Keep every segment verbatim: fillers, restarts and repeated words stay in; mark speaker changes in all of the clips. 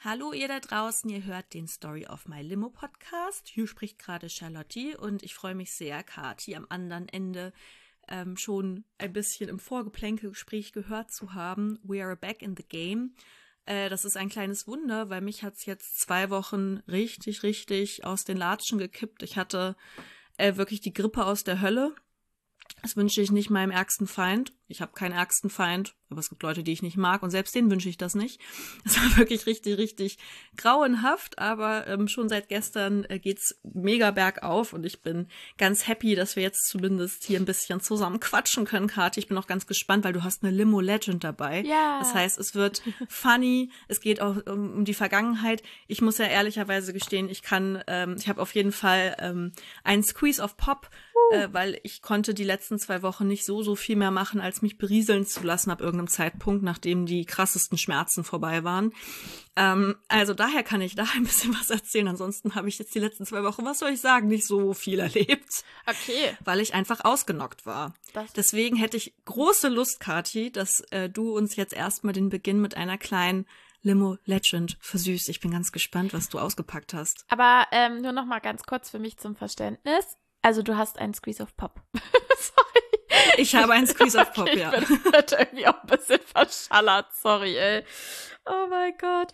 Speaker 1: Hallo ihr da draußen, ihr hört den Story of My Limo Podcast. Hier spricht gerade Charlotte und ich freue mich sehr, Kathi am anderen Ende ähm, schon ein bisschen im Vorgeplänkelgespräch gehört zu haben. We are back in the game. Äh, das ist ein kleines Wunder, weil mich hat's jetzt zwei Wochen richtig, richtig aus den Latschen gekippt. Ich hatte äh, wirklich die Grippe aus der Hölle. Das wünsche ich nicht meinem ärgsten Feind. Ich habe keinen ärgsten Feind, aber es gibt Leute, die ich nicht mag und selbst denen wünsche ich das nicht. Das war wirklich richtig, richtig grauenhaft, aber ähm, schon seit gestern äh, geht's mega bergauf und ich bin ganz happy, dass wir jetzt zumindest hier ein bisschen zusammen quatschen können, Kathi. Ich bin auch ganz gespannt, weil du hast eine Limo-Legend dabei.
Speaker 2: Ja.
Speaker 1: Das heißt, es wird funny, es geht auch um, um die Vergangenheit. Ich muss ja ehrlicherweise gestehen, ich kann, ähm, ich habe auf jeden Fall ähm, einen Squeeze of Pop, uh. äh, weil ich konnte die letzten zwei Wochen nicht so, so viel mehr machen, als mich berieseln zu lassen ab irgendeinem Zeitpunkt, nachdem die krassesten Schmerzen vorbei waren. Ähm, also daher kann ich da ein bisschen was erzählen. Ansonsten habe ich jetzt die letzten zwei Wochen, was soll ich sagen, nicht so viel erlebt.
Speaker 2: Okay.
Speaker 1: Weil ich einfach ausgenockt war. Das Deswegen hätte ich große Lust, Kathi, dass äh, du uns jetzt erstmal den Beginn mit einer kleinen Limo-Legend versüßt. Ich bin ganz gespannt, was du ausgepackt hast.
Speaker 2: Aber ähm, nur noch mal ganz kurz für mich zum Verständnis. Also du hast einen Squeeze of Pop. Sorry.
Speaker 1: Ich habe einen Squeeze of Pop,
Speaker 2: okay,
Speaker 1: ja.
Speaker 2: Ich bin irgendwie auch ein bisschen verschallert, sorry, ey. Oh mein Gott.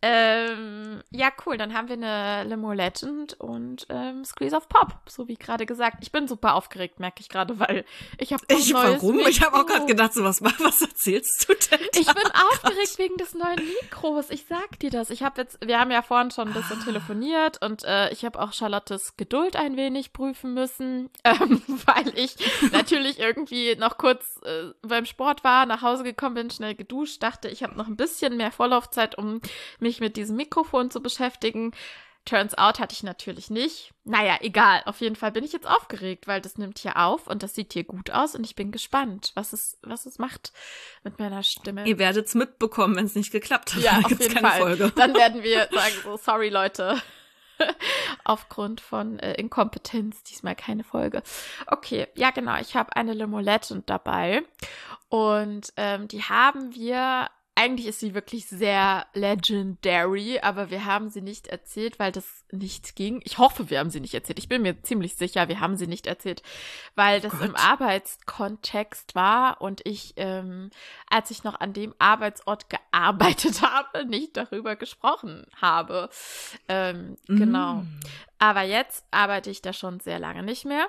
Speaker 2: Ähm, ja, cool, dann haben wir eine Limo Legend und ähm, Squeeze of Pop, so wie gerade gesagt. Ich bin super aufgeregt, merke ich gerade, weil ich habe
Speaker 1: Ich, warum? Ich habe auch gerade gedacht, so was, was erzählst du denn da?
Speaker 2: Ich bin aufgeregt wegen des neuen Mikros, ich sag dir das. Ich habe jetzt, wir haben ja vorhin schon ein bisschen ah. telefoniert und äh, ich habe auch Charlottes Geduld ein wenig prüfen müssen, ähm, weil ich natürlich irgendwie noch kurz äh, beim Sport war, nach Hause gekommen bin, schnell geduscht, dachte, ich habe noch ein bisschen mehr Vorlaufzeit, um mich mit diesem Mikrofon zu beschäftigen. Turns out hatte ich natürlich nicht. Naja, egal. Auf jeden Fall bin ich jetzt aufgeregt, weil das nimmt hier auf und das sieht hier gut aus und ich bin gespannt, was es, was es macht mit meiner Stimme.
Speaker 1: Ihr werdet es mitbekommen, wenn es nicht geklappt hat.
Speaker 2: Ja,
Speaker 1: dann
Speaker 2: auf
Speaker 1: gibt's
Speaker 2: jeden
Speaker 1: keine
Speaker 2: Fall.
Speaker 1: Folge.
Speaker 2: Dann werden wir sagen so, sorry Leute. Aufgrund von äh, Inkompetenz diesmal keine Folge. Okay, ja genau, ich habe eine Limo Legend dabei und ähm, die haben wir, eigentlich ist sie wirklich sehr legendary, aber wir haben sie nicht erzählt, weil das nicht ging. Ich hoffe, wir haben sie nicht erzählt. Ich bin mir ziemlich sicher, wir haben sie nicht erzählt, weil das
Speaker 1: Gott.
Speaker 2: im Arbeitskontext war und ich, ähm, als ich noch an dem Arbeitsort gearbeitet habe, nicht darüber gesprochen habe. Ähm, mm. Genau. Aber jetzt arbeite ich da schon sehr lange nicht mehr.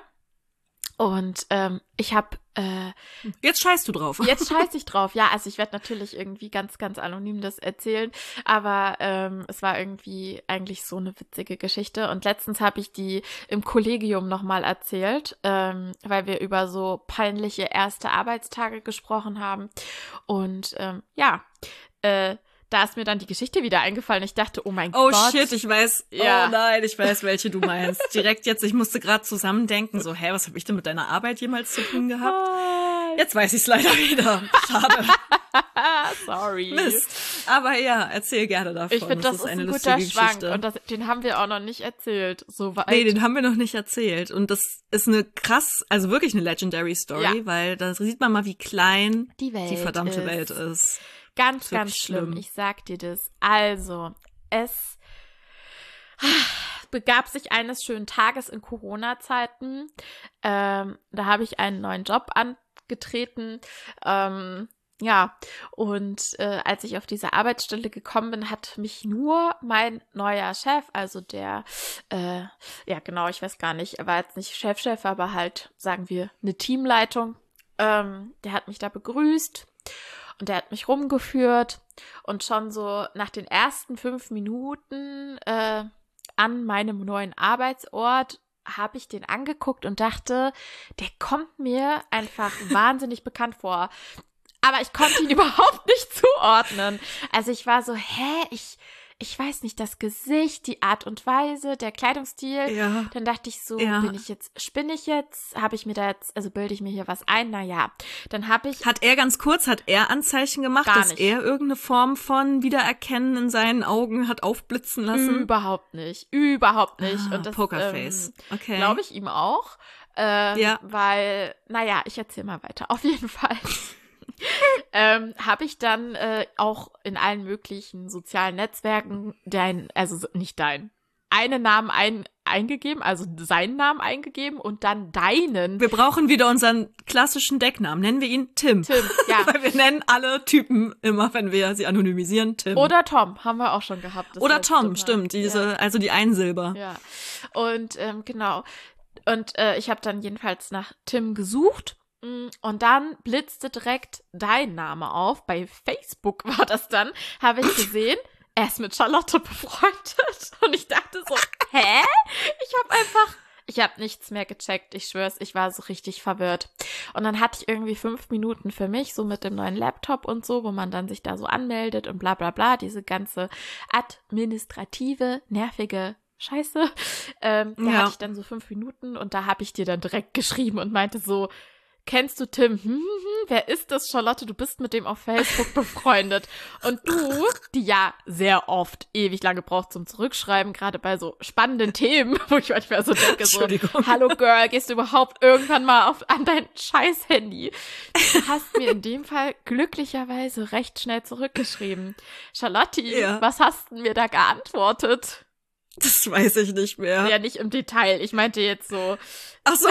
Speaker 2: Und ähm, ich habe äh,
Speaker 1: Jetzt scheißt du drauf.
Speaker 2: Jetzt scheiße ich drauf. Ja, also ich werde natürlich irgendwie ganz, ganz anonym das erzählen. Aber ähm, es war irgendwie eigentlich so eine witzige Geschichte. Und letztens habe ich die im Kollegium nochmal erzählt, ähm, weil wir über so peinliche erste Arbeitstage gesprochen haben. Und ähm, ja, äh, da ist mir dann die Geschichte wieder eingefallen. Ich dachte, oh mein
Speaker 1: oh,
Speaker 2: Gott.
Speaker 1: Oh shit, ich weiß,
Speaker 2: ja.
Speaker 1: oh nein, ich weiß, welche du meinst. Direkt jetzt, ich musste gerade zusammendenken, so, hä, was habe ich denn mit deiner Arbeit jemals zu tun gehabt? Jetzt weiß ich es leider wieder. Schade.
Speaker 2: Sorry.
Speaker 1: Mist. Aber ja, erzähl gerne davon.
Speaker 2: Ich finde, das, das ist, ist ein guter Schwank und das, den haben wir auch noch nicht erzählt. So weit.
Speaker 1: Nee, den haben wir noch nicht erzählt. Und das ist eine krass, also wirklich eine legendary Story, ja. weil da sieht man mal, wie klein
Speaker 2: die, Welt
Speaker 1: die verdammte
Speaker 2: ist.
Speaker 1: Welt ist.
Speaker 2: Ganz, ganz schlimm. schlimm. Ich sag dir das. Also, es begab sich eines schönen Tages in Corona-Zeiten. Ähm, da habe ich einen neuen Job angetreten. Ähm, ja, und äh, als ich auf diese Arbeitsstelle gekommen bin, hat mich nur mein neuer Chef, also der, äh, ja genau, ich weiß gar nicht, er war jetzt nicht Chef-Chef, aber halt, sagen wir, eine Teamleitung. Ähm, der hat mich da begrüßt. Und der hat mich rumgeführt und schon so nach den ersten fünf Minuten äh, an meinem neuen Arbeitsort habe ich den angeguckt und dachte, der kommt mir einfach wahnsinnig bekannt vor. Aber ich konnte ihn überhaupt nicht zuordnen. Also ich war so, hä, ich... Ich weiß nicht, das Gesicht, die Art und Weise, der Kleidungsstil.
Speaker 1: Ja.
Speaker 2: Dann dachte ich so,
Speaker 1: ja.
Speaker 2: bin ich jetzt, spinne ich jetzt? Habe ich mir da jetzt, also bilde ich mir hier was ein? Naja, dann habe ich...
Speaker 1: Hat er ganz kurz, hat er Anzeichen gemacht, dass
Speaker 2: nicht.
Speaker 1: er irgendeine Form von Wiedererkennen in seinen Augen hat aufblitzen lassen?
Speaker 2: Überhaupt nicht, überhaupt nicht.
Speaker 1: Ah,
Speaker 2: und das,
Speaker 1: Pokerface,
Speaker 2: ähm,
Speaker 1: okay.
Speaker 2: Glaube ich ihm auch. Ähm,
Speaker 1: ja.
Speaker 2: Weil, naja, ich erzähle mal weiter. Auf jeden Fall. ähm, habe ich dann äh, auch in allen möglichen sozialen Netzwerken dein, also nicht dein, einen Namen ein, eingegeben, also seinen Namen eingegeben und dann deinen.
Speaker 1: Wir brauchen wieder unseren klassischen Decknamen. Nennen wir ihn Tim.
Speaker 2: Tim, ja.
Speaker 1: Weil wir nennen alle Typen immer, wenn wir sie anonymisieren, Tim.
Speaker 2: Oder Tom, haben wir auch schon gehabt. Das
Speaker 1: Oder Tom,
Speaker 2: Mal.
Speaker 1: stimmt, diese,
Speaker 2: ja.
Speaker 1: also die Einsilber.
Speaker 2: Ja, und ähm, genau. Und äh, ich habe dann jedenfalls nach Tim gesucht. Und dann blitzte direkt dein Name auf. Bei Facebook war das dann, habe ich gesehen, er ist mit Charlotte befreundet. Und ich dachte so, hä? Ich habe einfach, ich habe nichts mehr gecheckt. Ich schwör's, ich war so richtig verwirrt. Und dann hatte ich irgendwie fünf Minuten für mich, so mit dem neuen Laptop und so, wo man dann sich da so anmeldet und bla bla bla. Diese ganze administrative, nervige Scheiße. Ähm, da
Speaker 1: ja.
Speaker 2: hatte ich dann so fünf Minuten und da habe ich dir dann direkt geschrieben und meinte so, kennst du Tim? Hm, hm, hm, wer ist das, Charlotte? Du bist mit dem auf Facebook befreundet. Und du, die ja sehr oft ewig lange braucht zum Zurückschreiben, gerade bei so spannenden Themen, wo ich manchmal so denke, so, hallo Girl, gehst du überhaupt irgendwann mal auf, an dein scheiß Handy? Du hast mir in dem Fall glücklicherweise recht schnell zurückgeschrieben. Charlotte, ja. Was hast du mir da geantwortet?
Speaker 1: Das weiß ich nicht mehr.
Speaker 2: Ja, nicht im Detail. Ich meinte jetzt so.
Speaker 1: Ach so.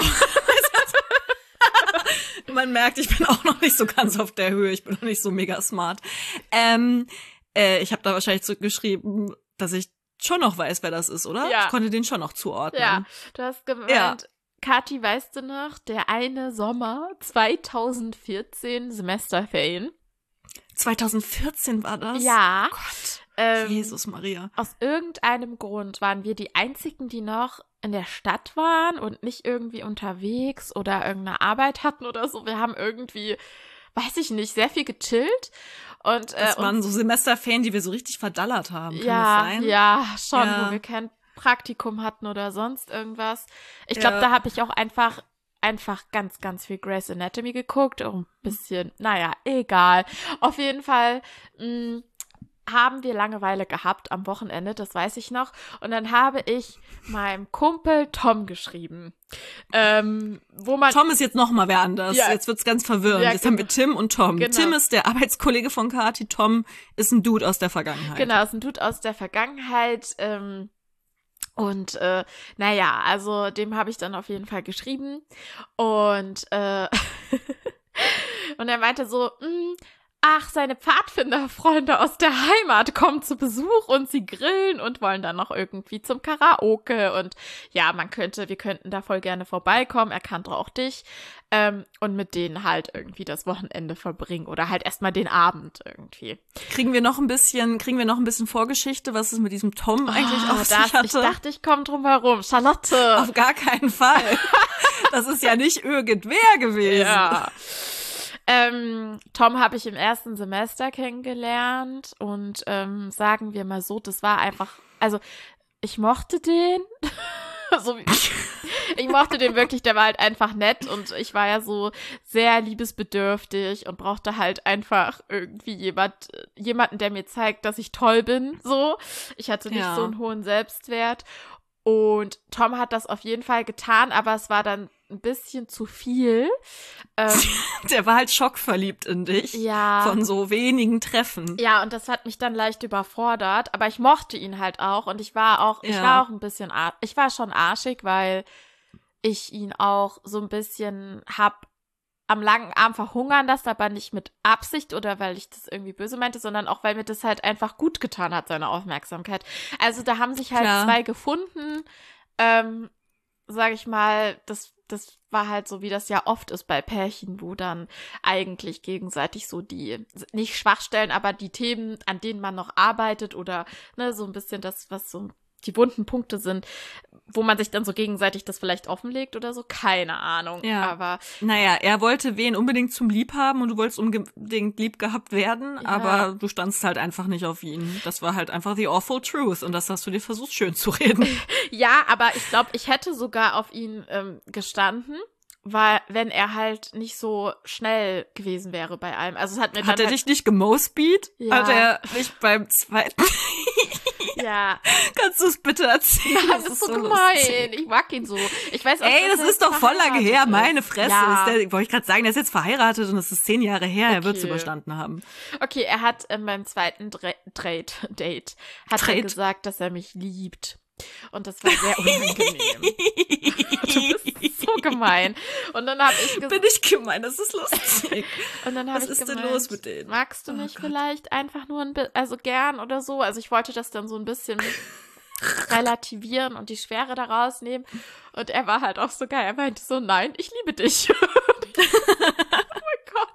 Speaker 1: Man merkt, ich bin auch noch nicht so ganz auf der Höhe. Ich bin noch nicht so mega smart. Ähm, äh, ich habe da wahrscheinlich zurückgeschrieben, dass ich schon noch weiß, wer das ist, oder?
Speaker 2: Ja.
Speaker 1: Ich konnte den schon noch zuordnen.
Speaker 2: Ja, du hast gemeint, ja. Kathi, weißt du noch, der eine Sommer zwanzig vierzehn Semesterferien.
Speaker 1: zwanzig vierzehn war das?
Speaker 2: Ja.
Speaker 1: Oh Gott.
Speaker 2: Ähm,
Speaker 1: Jesus Maria.
Speaker 2: Aus irgendeinem Grund waren wir die einzigen, die noch in der Stadt waren und nicht irgendwie unterwegs oder irgendeine Arbeit hatten oder so. Wir haben irgendwie, weiß ich nicht, sehr viel gechillt. Und, äh,
Speaker 1: das waren so Semesterferien, die wir so richtig verdallert haben. Kann
Speaker 2: ja,
Speaker 1: das sein?
Speaker 2: Ja, schon,
Speaker 1: ja.
Speaker 2: wo wir kein Praktikum hatten oder sonst irgendwas. Ich glaube, ja. da habe ich auch einfach einfach ganz, ganz viel Grey's Anatomy geguckt. Auch ein bisschen, naja, egal. Auf jeden Fall mh, haben wir Langeweile gehabt am Wochenende, das weiß ich noch. Und dann habe ich meinem Kumpel Tom geschrieben. Ähm, wo man
Speaker 1: Tom ist jetzt noch mal wer anders. Ja. Jetzt wird's ganz verwirrend. Ja, jetzt genau. haben wir Tim und Tom. Genau. Tim ist der Arbeitskollege von Kathi. Tom ist ein Dude aus der Vergangenheit.
Speaker 2: Genau, ist ein Dude aus der Vergangenheit. Ähm, und äh, naja, also dem habe ich dann auf jeden Fall geschrieben. Und äh, und er meinte so, mh, ach, seine Pfadfinderfreunde aus der Heimat kommen zu Besuch und sie grillen und wollen dann noch irgendwie zum Karaoke und ja, man könnte, wir könnten da voll gerne vorbeikommen, er kannte auch dich ähm, und mit denen halt irgendwie das Wochenende verbringen oder halt erstmal den Abend irgendwie.
Speaker 1: Kriegen wir noch ein bisschen, kriegen wir noch ein bisschen Vorgeschichte, was es mit diesem Tom eigentlich
Speaker 2: oh,
Speaker 1: auf
Speaker 2: das,
Speaker 1: sich hatte?
Speaker 2: Ich dachte, ich komme drum herum. Charlotte!
Speaker 1: Auf gar keinen Fall. Das ist ja nicht irgendwer gewesen.
Speaker 2: Ja. Ähm, Tom habe ich im ersten Semester kennengelernt und ähm, sagen wir mal so, das war einfach, also ich mochte den, so wie, ich mochte den wirklich, der war halt einfach nett und ich war ja so sehr liebesbedürftig und brauchte halt einfach irgendwie jemand, jemanden, der mir zeigt, dass ich toll bin, so. Ich hatte nicht
Speaker 1: ja.
Speaker 2: so einen hohen Selbstwert und Tom hat das auf jeden Fall getan, aber es war dann ein bisschen zu viel. Ähm,
Speaker 1: Der war halt schockverliebt in dich.
Speaker 2: Ja.
Speaker 1: Von so wenigen Treffen.
Speaker 2: Ja, und das hat mich dann leicht überfordert, aber ich mochte ihn halt auch und ich war auch, ja. ich war auch ein bisschen, ar- ich war schon arschig, weil ich ihn auch so ein bisschen hab am langen Arm verhungern lassen, aber nicht mit Absicht oder weil ich das irgendwie böse meinte, sondern auch, weil mir das halt einfach gut getan hat, seine Aufmerksamkeit. Also da haben sich halt Klar. zwei gefunden, ähm, sag ich mal, das das war halt so, wie das ja oft ist bei Pärchen, wo dann eigentlich gegenseitig so die, nicht Schwachstellen, aber die Themen, an denen man noch arbeitet oder ne, so ein bisschen das, was so die wunden Punkte sind, wo man sich dann so gegenseitig das vielleicht offenlegt oder so, keine Ahnung.
Speaker 1: Ja.
Speaker 2: Aber
Speaker 1: naja, er wollte wen unbedingt zum Lieb haben und du wolltest unbedingt lieb gehabt werden, ja. aber du standst halt einfach nicht auf ihn. Das war halt einfach the awful truth und das hast du dir versucht schön zu reden.
Speaker 2: Ja, aber ich glaube, ich hätte sogar auf ihn ähm, gestanden, weil wenn er halt nicht so schnell gewesen wäre bei allem. Also es hat mir dann
Speaker 1: Hat er
Speaker 2: halt
Speaker 1: dich nicht gemospeed?
Speaker 2: Ja.
Speaker 1: Hat er nicht beim zweiten
Speaker 2: Ja.
Speaker 1: Kannst du es bitte erzählen?
Speaker 2: Das, das ist so gemein. Lustig. Ich mag ihn so. Ich weiß auch,
Speaker 1: Ey, das ist doch voll lange her. Ist. Meine Fresse.
Speaker 2: Ja.
Speaker 1: Ist der, wollte ich gerade sagen, der ist jetzt verheiratet und es ist zehn Jahre her. Okay. Er wird es überstanden haben.
Speaker 2: Okay, er hat ähm, beim zweiten Dre- Date, Date hat Trade. er gesagt, dass er mich liebt. Und das war sehr unangenehm. Du bist so gemein. Und dann habe ich gesagt...
Speaker 1: Bin ich gemein, das ist lustig.
Speaker 2: Und dann habe ich
Speaker 1: Was ist
Speaker 2: gemeint,
Speaker 1: denn los mit denen?
Speaker 2: Magst du
Speaker 1: oh
Speaker 2: mich
Speaker 1: Gott.
Speaker 2: vielleicht einfach nur ein bisschen, also gern oder so? Also ich wollte das dann so ein bisschen relativieren und die Schwere da rausnehmen. Und er war halt auch so geil. Er meinte so, nein, ich liebe dich. Oh mein Gott.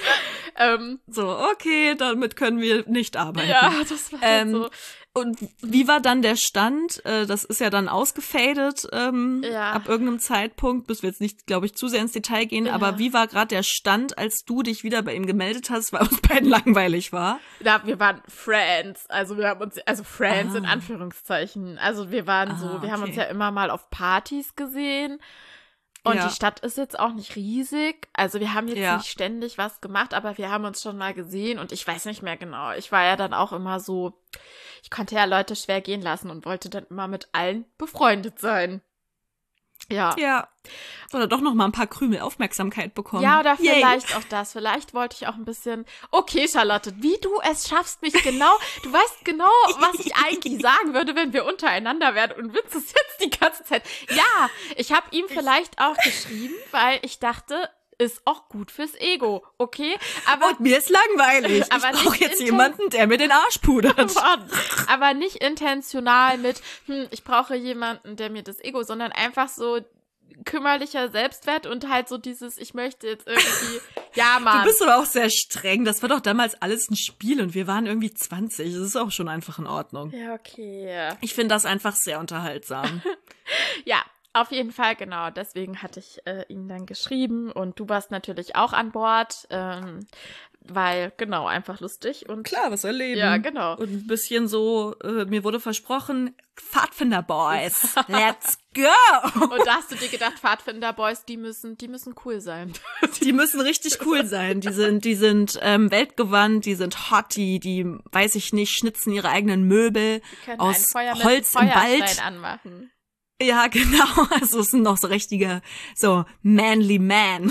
Speaker 2: Ähm,
Speaker 1: so, okay, damit können wir nicht arbeiten.
Speaker 2: Ja, das war
Speaker 1: ähm,
Speaker 2: so.
Speaker 1: Und wie war dann der Stand? Das ist ja dann ausgefadet ähm,
Speaker 2: ja.
Speaker 1: ab irgendeinem Zeitpunkt, bis wir jetzt nicht, glaube ich, zu sehr ins Detail gehen.
Speaker 2: Ja.
Speaker 1: Aber wie war gerade der Stand, als du dich wieder bei ihm gemeldet hast, weil uns beiden langweilig war?
Speaker 2: Ja, wir waren Friends. Also wir haben uns, also Friends
Speaker 1: ah.
Speaker 2: in Anführungszeichen. Also wir waren
Speaker 1: ah,
Speaker 2: so, wir
Speaker 1: okay.
Speaker 2: haben uns ja immer mal auf Partys gesehen. Und
Speaker 1: ja.
Speaker 2: die Stadt ist jetzt auch nicht riesig. Also wir haben jetzt
Speaker 1: ja.
Speaker 2: nicht ständig was gemacht, aber wir haben uns schon mal gesehen und ich weiß nicht mehr genau. Ich war ja dann auch immer so, ich konnte ja Leute schwer gehen lassen und wollte dann immer mit allen befreundet sein. Ja.
Speaker 1: Ja. Oder doch noch mal ein paar Krümel Aufmerksamkeit bekommen.
Speaker 2: Ja, oder
Speaker 1: Yay.
Speaker 2: vielleicht auch das. Vielleicht wollte ich auch ein bisschen, okay, Charlotte, wie du es schaffst, mich genau, du weißt genau, was ich eigentlich sagen würde, wenn wir untereinander wären und willst es jetzt die ganze Zeit. Ja, ich habe ihm vielleicht auch geschrieben, weil ich dachte, ist auch gut fürs Ego, okay? Aber
Speaker 1: und mir ist langweilig.
Speaker 2: Aber
Speaker 1: ich brauche jetzt
Speaker 2: inten-
Speaker 1: jemanden, der mir den Arsch pudert.
Speaker 2: Aber nicht intentional mit, hm, ich brauche jemanden, der mir das Ego, sondern einfach so kümmerlicher Selbstwert und halt so dieses, ich möchte jetzt irgendwie, ja, Mann.
Speaker 1: Du bist aber auch sehr streng. Das war doch damals alles ein Spiel und wir waren irgendwie zwanzig. Das ist auch schon einfach in Ordnung.
Speaker 2: Ja, okay.
Speaker 1: Ich finde das einfach sehr unterhaltsam.
Speaker 2: Ja. Auf jeden Fall, genau. Deswegen hatte ich äh, ihm dann geschrieben und du warst natürlich auch an Bord, ähm, weil, genau, einfach lustig und
Speaker 1: klar, was erleben.
Speaker 2: Ja, genau.
Speaker 1: Und ein bisschen so, äh, mir wurde versprochen, Pfadfinder-Boys, let's go!
Speaker 2: Und da hast du dir gedacht, Pfadfinder-Boys, die müssen, die müssen cool sein.
Speaker 1: Die müssen richtig cool sein. Die sind, die sind ähm, weltgewandt, die sind hot, die, die, weiß ich nicht, schnitzen ihre eigenen Möbel aus Holz im Wald.
Speaker 2: Anmachen.
Speaker 1: Ja, genau. Also es sind noch so richtige, so manly man.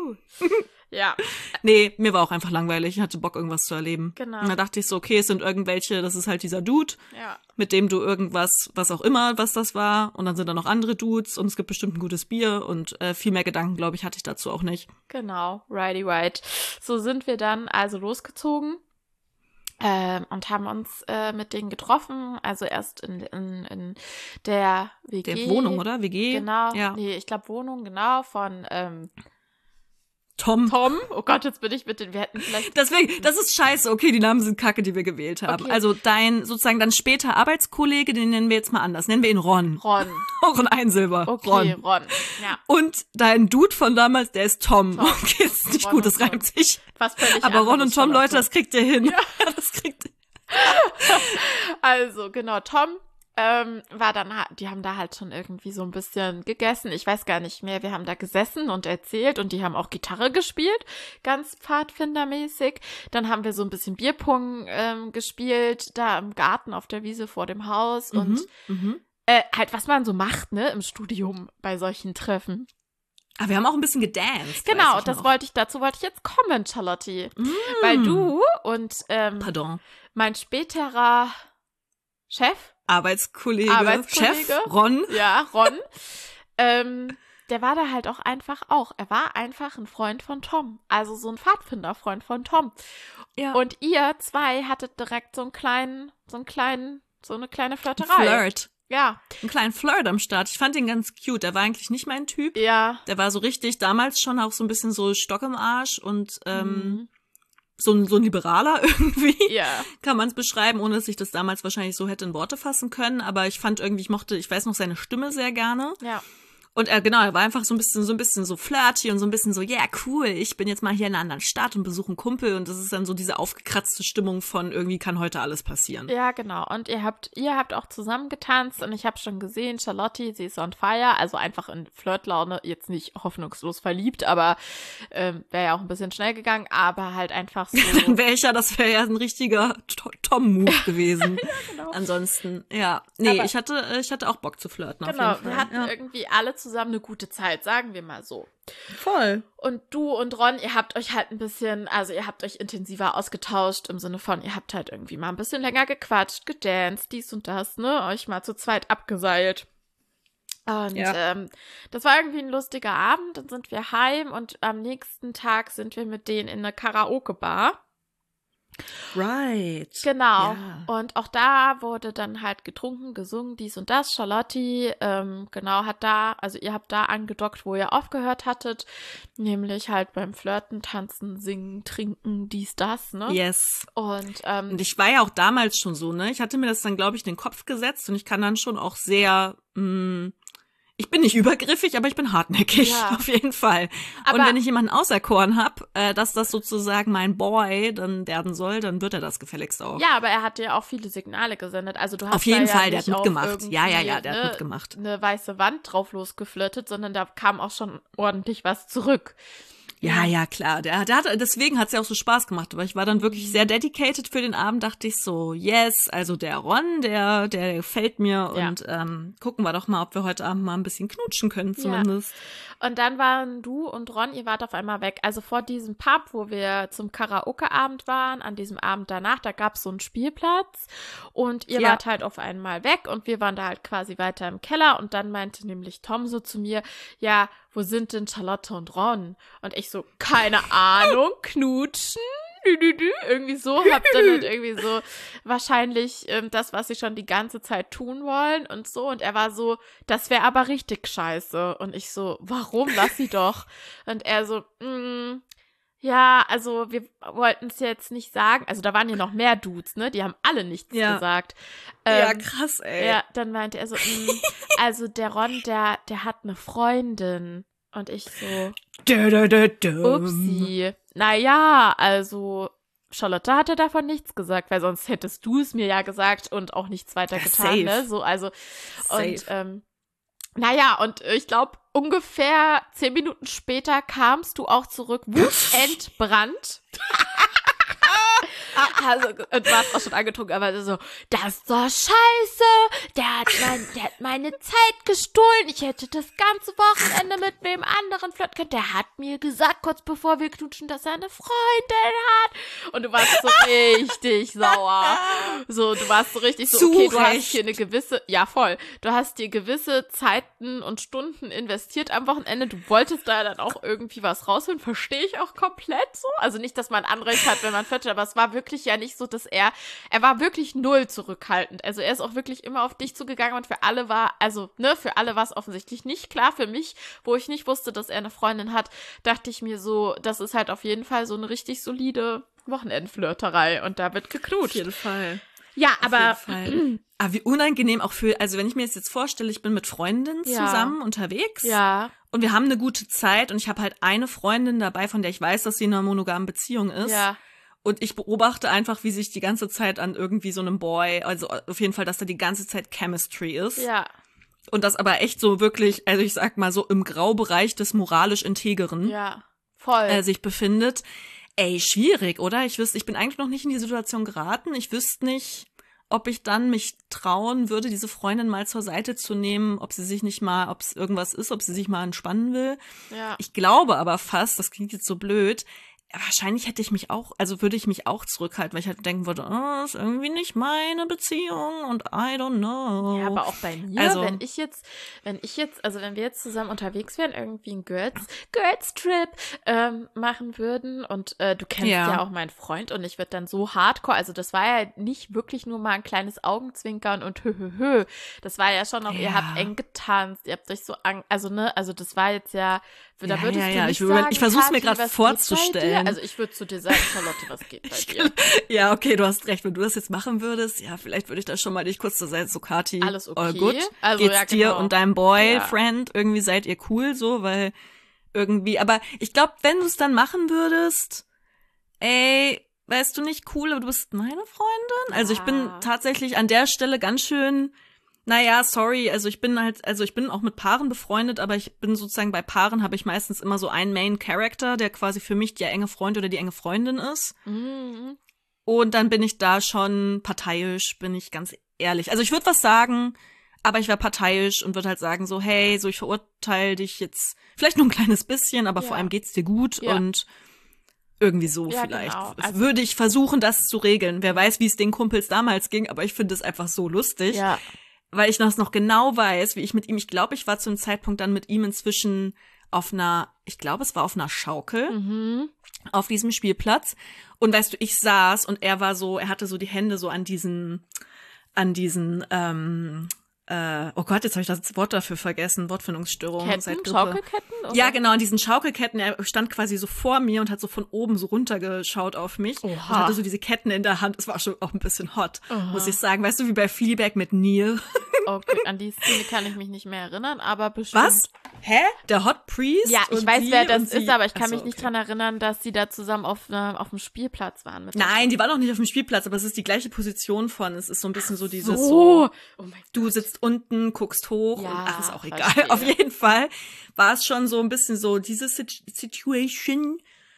Speaker 2: Ja.
Speaker 1: Nee, mir war auch einfach langweilig. Ich hatte Bock, irgendwas zu erleben.
Speaker 2: Genau.
Speaker 1: Und da dachte ich so, okay, es sind irgendwelche, das ist halt dieser Dude,
Speaker 2: ja.
Speaker 1: mit dem du irgendwas, was auch immer, was das war. Und dann sind da noch andere Dudes und es gibt bestimmt ein gutes Bier und äh, viel mehr Gedanken, glaube ich, hatte ich dazu auch nicht.
Speaker 2: Genau, righty right. So sind wir dann also losgezogen. Ähm, und haben uns äh, mit denen getroffen, also erst in, in, in der W G.
Speaker 1: Der Wohnung, oder? W G?
Speaker 2: Genau,
Speaker 1: ja.
Speaker 2: nee, ich glaube Wohnung, genau, von ähm,
Speaker 1: Tom.
Speaker 2: Tom. Oh Gott, jetzt bin ich mit den, wir hätten vielleicht...
Speaker 1: Deswegen, das ist scheiße. Okay, die Namen sind kacke, die wir gewählt haben.
Speaker 2: Okay.
Speaker 1: Also dein, sozusagen dann später Arbeitskollege, den nennen wir jetzt mal anders. Nennen wir ihn Ron.
Speaker 2: Ron.
Speaker 1: Auch ein Einsilber.
Speaker 2: Okay,
Speaker 1: Ron.
Speaker 2: Ron, ja.
Speaker 1: Und dein Dude von damals, der ist Tom.
Speaker 2: Tom.
Speaker 1: Okay, ist nicht
Speaker 2: Ron
Speaker 1: gut, das
Speaker 2: und Tom.
Speaker 1: reimt sich.
Speaker 2: Was völlig
Speaker 1: Aber Ron und Tom,
Speaker 2: anderes,
Speaker 1: Leute, das kriegt ihr hin.
Speaker 2: Ja.
Speaker 1: Das kriegt ihr.
Speaker 2: Also, genau, Tom ähm, war dann, die haben da halt schon irgendwie so ein bisschen gegessen. Ich weiß gar nicht mehr, wir haben da gesessen und erzählt und die haben auch Gitarre gespielt, ganz pfadfindermäßig. Dann haben wir so ein bisschen Bierpong ähm, gespielt, da im Garten auf der Wiese vor dem Haus und
Speaker 1: Mhm, mhm.
Speaker 2: äh, halt, was man so macht, ne, im Studium bei solchen Treffen.
Speaker 1: Aber wir haben auch ein bisschen gedanced.
Speaker 2: Genau,
Speaker 1: weiß ich
Speaker 2: das
Speaker 1: noch.
Speaker 2: wollte ich, dazu wollte ich jetzt kommen, Charlotte.
Speaker 1: Mm.
Speaker 2: Weil du und ähm,
Speaker 1: Pardon.
Speaker 2: mein späterer Chef,
Speaker 1: Arbeitskollege,
Speaker 2: Arbeitskollege.
Speaker 1: Chef, Ron.
Speaker 2: ja, Ron, ähm, der war da halt auch einfach auch. Er war einfach ein Freund von Tom. Also so ein Pfadfinderfreund von Tom.
Speaker 1: Ja.
Speaker 2: Und ihr zwei hattet direkt so einen kleinen, so einen kleinen, so eine kleine Flirterei.
Speaker 1: Flirt.
Speaker 2: Ja.
Speaker 1: Einen kleinen Flirt am Start. Ich fand ihn ganz cute. Der war eigentlich nicht mein Typ.
Speaker 2: Ja.
Speaker 1: Der war so richtig, damals schon auch so ein bisschen so Stock im Arsch und ähm,
Speaker 2: Mhm.
Speaker 1: so, ein, so ein Liberaler irgendwie.
Speaker 2: Ja.
Speaker 1: Kann man es beschreiben, ohne dass ich das damals wahrscheinlich so hätte in Worte fassen können. Aber ich fand irgendwie, ich mochte, ich weiß noch seine Stimme sehr gerne.
Speaker 2: Ja.
Speaker 1: Und er, genau, er war einfach so ein bisschen, so ein bisschen so flirty und so ein bisschen so, ja, yeah, cool, ich bin jetzt mal hier in einer anderen Stadt und besuche einen Kumpel und das ist dann so diese aufgekratzte Stimmung von irgendwie kann heute alles passieren.
Speaker 2: Ja, genau. Und ihr habt, ihr habt auch zusammen getanzt und ich habe schon gesehen, Charlotte, sie ist on fire, also einfach in Flirtlaune, jetzt nicht hoffnungslos verliebt, aber ähm, wäre ja auch ein bisschen schnell gegangen, aber halt einfach so.
Speaker 1: Dann wäre ich ja, das wäre ja ein richtiger Tom-Move gewesen.
Speaker 2: Ja, genau.
Speaker 1: Ansonsten, ja. Nee,
Speaker 2: aber
Speaker 1: ich hatte, ich hatte auch Bock zu flirten,
Speaker 2: genau,
Speaker 1: auf jeden Fall.
Speaker 2: wir hatten
Speaker 1: ja.
Speaker 2: irgendwie alle zusammen eine gute Zeit, sagen wir mal so.
Speaker 1: Voll.
Speaker 2: Und du und Ron, ihr habt euch halt ein bisschen, also ihr habt euch intensiver ausgetauscht im Sinne von, ihr habt halt irgendwie mal ein bisschen länger gequatscht, gedanced, dies und das, ne, euch mal zu zweit abgeseilt. Und
Speaker 1: ja.
Speaker 2: ähm, das war irgendwie ein lustiger Abend, dann sind wir heim und am nächsten Tag sind wir mit denen in eine Karaoke-Bar.
Speaker 1: Right.
Speaker 2: Genau.
Speaker 1: Ja.
Speaker 2: Und auch da wurde dann halt getrunken, gesungen, dies und das. Charlotte, ähm, genau, hat da, also ihr habt da angedockt, wo ihr aufgehört hattet, nämlich halt beim Flirten, Tanzen, Singen, Trinken, dies, das, ne?
Speaker 1: Yes.
Speaker 2: Und, ähm,
Speaker 1: und ich war ja auch damals schon so, ne? Ich hatte mir das dann, glaube ich, in den Kopf gesetzt und ich kann dann schon auch sehr, mh, ich bin nicht übergriffig, aber ich bin hartnäckig,
Speaker 2: ja.
Speaker 1: auf jeden Fall.
Speaker 2: Aber
Speaker 1: und wenn ich jemanden auserkoren habe, äh, dass das sozusagen mein Boy dann werden soll, dann wird er das gefälligst auch.
Speaker 2: Ja, aber er hat dir auch viele Signale gesendet. Also du hast
Speaker 1: auf jeden
Speaker 2: da
Speaker 1: Fall,
Speaker 2: ja
Speaker 1: der
Speaker 2: nicht
Speaker 1: hat mitgemacht. Ja, ja, ja, der
Speaker 2: ne,
Speaker 1: hat mitgemacht.
Speaker 2: eine weiße Wand drauf losgeflirtet, sondern da kam auch schon ordentlich was zurück.
Speaker 1: Ja, ja, klar. Der, der hat, deswegen hat's ja auch so Spaß gemacht. Aber ich war dann wirklich sehr dedicated für den Abend. Dachte ich so, yes, also der Ron, der, der gefällt mir.
Speaker 2: Ja.
Speaker 1: Und ähm, gucken wir doch mal, ob wir heute Abend mal ein bisschen knutschen können zumindest.
Speaker 2: Ja. Und dann waren du und Ron, ihr wart auf einmal weg. Also vor diesem Pub, wo wir zum Karaoke-Abend waren, an diesem Abend danach, da gab's so einen Spielplatz. Und ihr
Speaker 1: Ja.
Speaker 2: wart halt auf einmal weg. Und wir waren da halt quasi weiter im Keller. Und dann meinte nämlich Tom so zu mir, ja, wo sind denn Charlotte und Ron? Und ich so, keine Ahnung, knutschen? Dü, dü, dü. Irgendwie so, hab dann halt irgendwie so wahrscheinlich ähm, das, was sie schon die ganze Zeit tun wollen und so. Und er war so, das wäre aber richtig scheiße. Und ich so, warum? Lass sie doch. Und er so, mm, ja, also wir wollten es jetzt nicht sagen. Also da waren ja noch mehr Dudes, ne? Die haben alle nichts
Speaker 1: Ja.
Speaker 2: gesagt.
Speaker 1: Ja,
Speaker 2: Ähm,
Speaker 1: krass, ey.
Speaker 2: ja, dann meinte er so, mm, also der Ron, der, der hat eine Freundin. Und ich so,
Speaker 1: Dö, dö, dö, dö.
Speaker 2: upsi. Naja, also Charlotte hatte davon nichts gesagt, weil sonst hättest du es mir ja gesagt und auch nichts weiter
Speaker 1: Ja,
Speaker 2: getan,
Speaker 1: safe.
Speaker 2: ne? So, also,
Speaker 1: Safe.
Speaker 2: und, ähm, naja, und ich glaube, ungefähr zehn Minuten später kamst du auch zurück, wutentbrannt. Also, und warst auch schon angetrunken, aber so, das ist doch scheiße, der hat, mein, der hat meine Zeit gestohlen, ich hätte das ganze Wochenende mit wem anderen flirten können, der hat mir gesagt, kurz bevor wir knutschen, dass er eine Freundin hat. Und du warst so richtig sauer. So, du warst so richtig so,
Speaker 1: Zu
Speaker 2: okay, du hast
Speaker 1: Recht.
Speaker 2: hier eine gewisse, ja voll, du hast dir gewisse Zeiten und Stunden investiert am Wochenende, du wolltest da dann auch irgendwie was rausholen, verstehe ich auch komplett so. Also nicht, dass man Anrecht hat, wenn man flirtet, aber es war wirklich ja nicht so, dass er, er war wirklich null zurückhaltend. Also er ist auch wirklich immer auf dich zugegangen und für alle war, also, ne, für alle war es offensichtlich nicht klar. Für mich, wo ich nicht wusste, dass er eine Freundin hat, dachte ich mir so, das ist halt auf jeden Fall so eine richtig solide Wochenendflirterei und da wird
Speaker 1: Auf
Speaker 2: geknutscht.
Speaker 1: jeden Fall.
Speaker 2: Ja,
Speaker 1: Auf
Speaker 2: aber
Speaker 1: jeden Fall. Aber wie unangenehm auch für, also wenn ich mir das jetzt vorstelle, ich bin mit Freundinnen
Speaker 2: Ja.
Speaker 1: zusammen unterwegs
Speaker 2: ja,
Speaker 1: und wir haben eine gute Zeit und ich habe halt eine Freundin dabei, von der ich weiß, dass sie in einer monogamen Beziehung ist.
Speaker 2: ja,
Speaker 1: Und ich beobachte einfach, wie sich die ganze Zeit an irgendwie so einem Boy, also auf jeden Fall, dass da die ganze Zeit Chemistry ist.
Speaker 2: ja,
Speaker 1: Und das aber echt so wirklich, also ich sag mal so im Graubereich des moralisch Integeren
Speaker 2: ja, voll.
Speaker 1: äh, sich befindet. Ey, schwierig, oder? Ich wüsste, ich bin eigentlich noch nicht in die Situation geraten. Ich wüsste nicht, ob ich dann mich trauen würde, diese Freundin mal zur Seite zu nehmen, ob sie sich nicht mal, ob es irgendwas ist, ob sie sich mal entspannen will.
Speaker 2: ja.
Speaker 1: Ich glaube aber fast, das klingt jetzt so blöd, wahrscheinlich hätte ich mich auch, also würde ich mich auch zurückhalten, weil ich halt denken würde, oh, ist irgendwie nicht meine Beziehung und I don't know.
Speaker 2: Ja, aber auch bei mir,
Speaker 1: Also-
Speaker 2: wenn ich jetzt, wenn ich jetzt, also wenn wir jetzt zusammen unterwegs wären, irgendwie einen Girls, Girls Trip ähm, machen würden und äh, du kennst ja.
Speaker 1: Ja.
Speaker 2: auch meinen Freund und ich würde dann so hardcore, also das war ja nicht wirklich nur mal ein kleines Augenzwinkern und hö, hö, hö. Das war ja schon noch, ihr
Speaker 1: Ja.
Speaker 2: habt eng getanzt, ihr habt euch so, an, also ne, also das war jetzt ja Da
Speaker 1: ja,
Speaker 2: würdest
Speaker 1: ja,
Speaker 2: du
Speaker 1: ja.
Speaker 2: nicht
Speaker 1: Ich, über-
Speaker 2: sagen,
Speaker 1: ich versuche es mir
Speaker 2: Kathi,
Speaker 1: gerade
Speaker 2: was geht
Speaker 1: vorzustellen.
Speaker 2: bei dir? Also ich würde zu dir sagen, Charlotte, was geht bei dir?
Speaker 1: Ja, okay, du hast recht. Wenn du das jetzt machen würdest, ja, vielleicht würde ich da schon mal dich kurz zur Seite, so Kathi,
Speaker 2: Alles okay?
Speaker 1: all gut,
Speaker 2: Also,
Speaker 1: geht's
Speaker 2: ja,
Speaker 1: dir
Speaker 2: genau.
Speaker 1: und deinem Boyfriend, irgendwie seid ihr cool so, weil irgendwie, aber ich glaube, wenn du es dann machen würdest, ey, wärst du nicht cool, aber du bist meine Freundin? Also ich bin
Speaker 2: Ja.
Speaker 1: tatsächlich an der Stelle ganz schön, naja, sorry, also ich bin halt, also ich bin auch mit Paaren befreundet, aber ich bin sozusagen bei Paaren habe ich meistens immer so einen Main Character, der quasi für mich der enge Freund oder die enge Freundin ist.
Speaker 2: Mhm.
Speaker 1: Und dann bin ich da schon parteiisch, bin ich ganz ehrlich. Also ich würde was sagen, aber ich wäre parteiisch und würde halt sagen so, hey, so ich verurteile dich jetzt vielleicht nur ein kleines bisschen, aber
Speaker 2: Ja.
Speaker 1: vor allem geht's dir gut
Speaker 2: Ja.
Speaker 1: und irgendwie so
Speaker 2: Ja,
Speaker 1: vielleicht.
Speaker 2: genau. Also-
Speaker 1: Würde ich versuchen, das zu regeln. Wer weiß, wie es den Kumpels damals ging, aber ich finde es einfach so lustig,
Speaker 2: Ja.
Speaker 1: weil ich das noch genau weiß, wie ich mit ihm, ich glaube, ich war zu einem Zeitpunkt dann mit ihm inzwischen auf einer, ich glaube, es war auf einer Schaukel.
Speaker 2: Mhm.
Speaker 1: Auf diesem Spielplatz. Und weißt du, ich saß und er war so, er hatte so die Hände so an diesen, an diesen, ähm, äh, oh Gott, jetzt habe ich das Wort dafür vergessen, Wortfindungsstörung.
Speaker 2: Ketten,
Speaker 1: seit Grippe.
Speaker 2: Schaukelketten? Oder?
Speaker 1: Ja, genau, an diesen Schaukelketten. Er stand quasi so vor mir und hat so von oben so runtergeschaut auf mich.
Speaker 2: Oha.
Speaker 1: Und hatte so diese Ketten in der Hand. Es war schon auch ein bisschen hot,
Speaker 2: Aha.
Speaker 1: muss ich sagen. Weißt du, wie bei Fleabag mit Neil.
Speaker 2: Okay, an die Szene kann ich mich nicht mehr erinnern, aber bestimmt.
Speaker 1: Was? Hä? Der Hot Priest?
Speaker 2: Ja, ich
Speaker 1: und
Speaker 2: weiß,
Speaker 1: sie
Speaker 2: wer das
Speaker 1: und sie?
Speaker 2: ist, aber ich kann
Speaker 1: Ach so,
Speaker 2: mich nicht
Speaker 1: okay.
Speaker 2: dran erinnern, dass sie da zusammen auf, ne, auf dem Spielplatz waren. Mit
Speaker 1: Nein, die war noch nicht auf dem Spielplatz, aber es ist die gleiche Position von. Es ist so ein bisschen so dieses
Speaker 2: so.
Speaker 1: so.
Speaker 2: Oh mein
Speaker 1: Du sitzt unten, guckst hoch
Speaker 2: Ja,
Speaker 1: und ach, ist auch egal.
Speaker 2: verstehe.
Speaker 1: Auf jeden Fall war es schon so ein bisschen so diese Sit- Situation.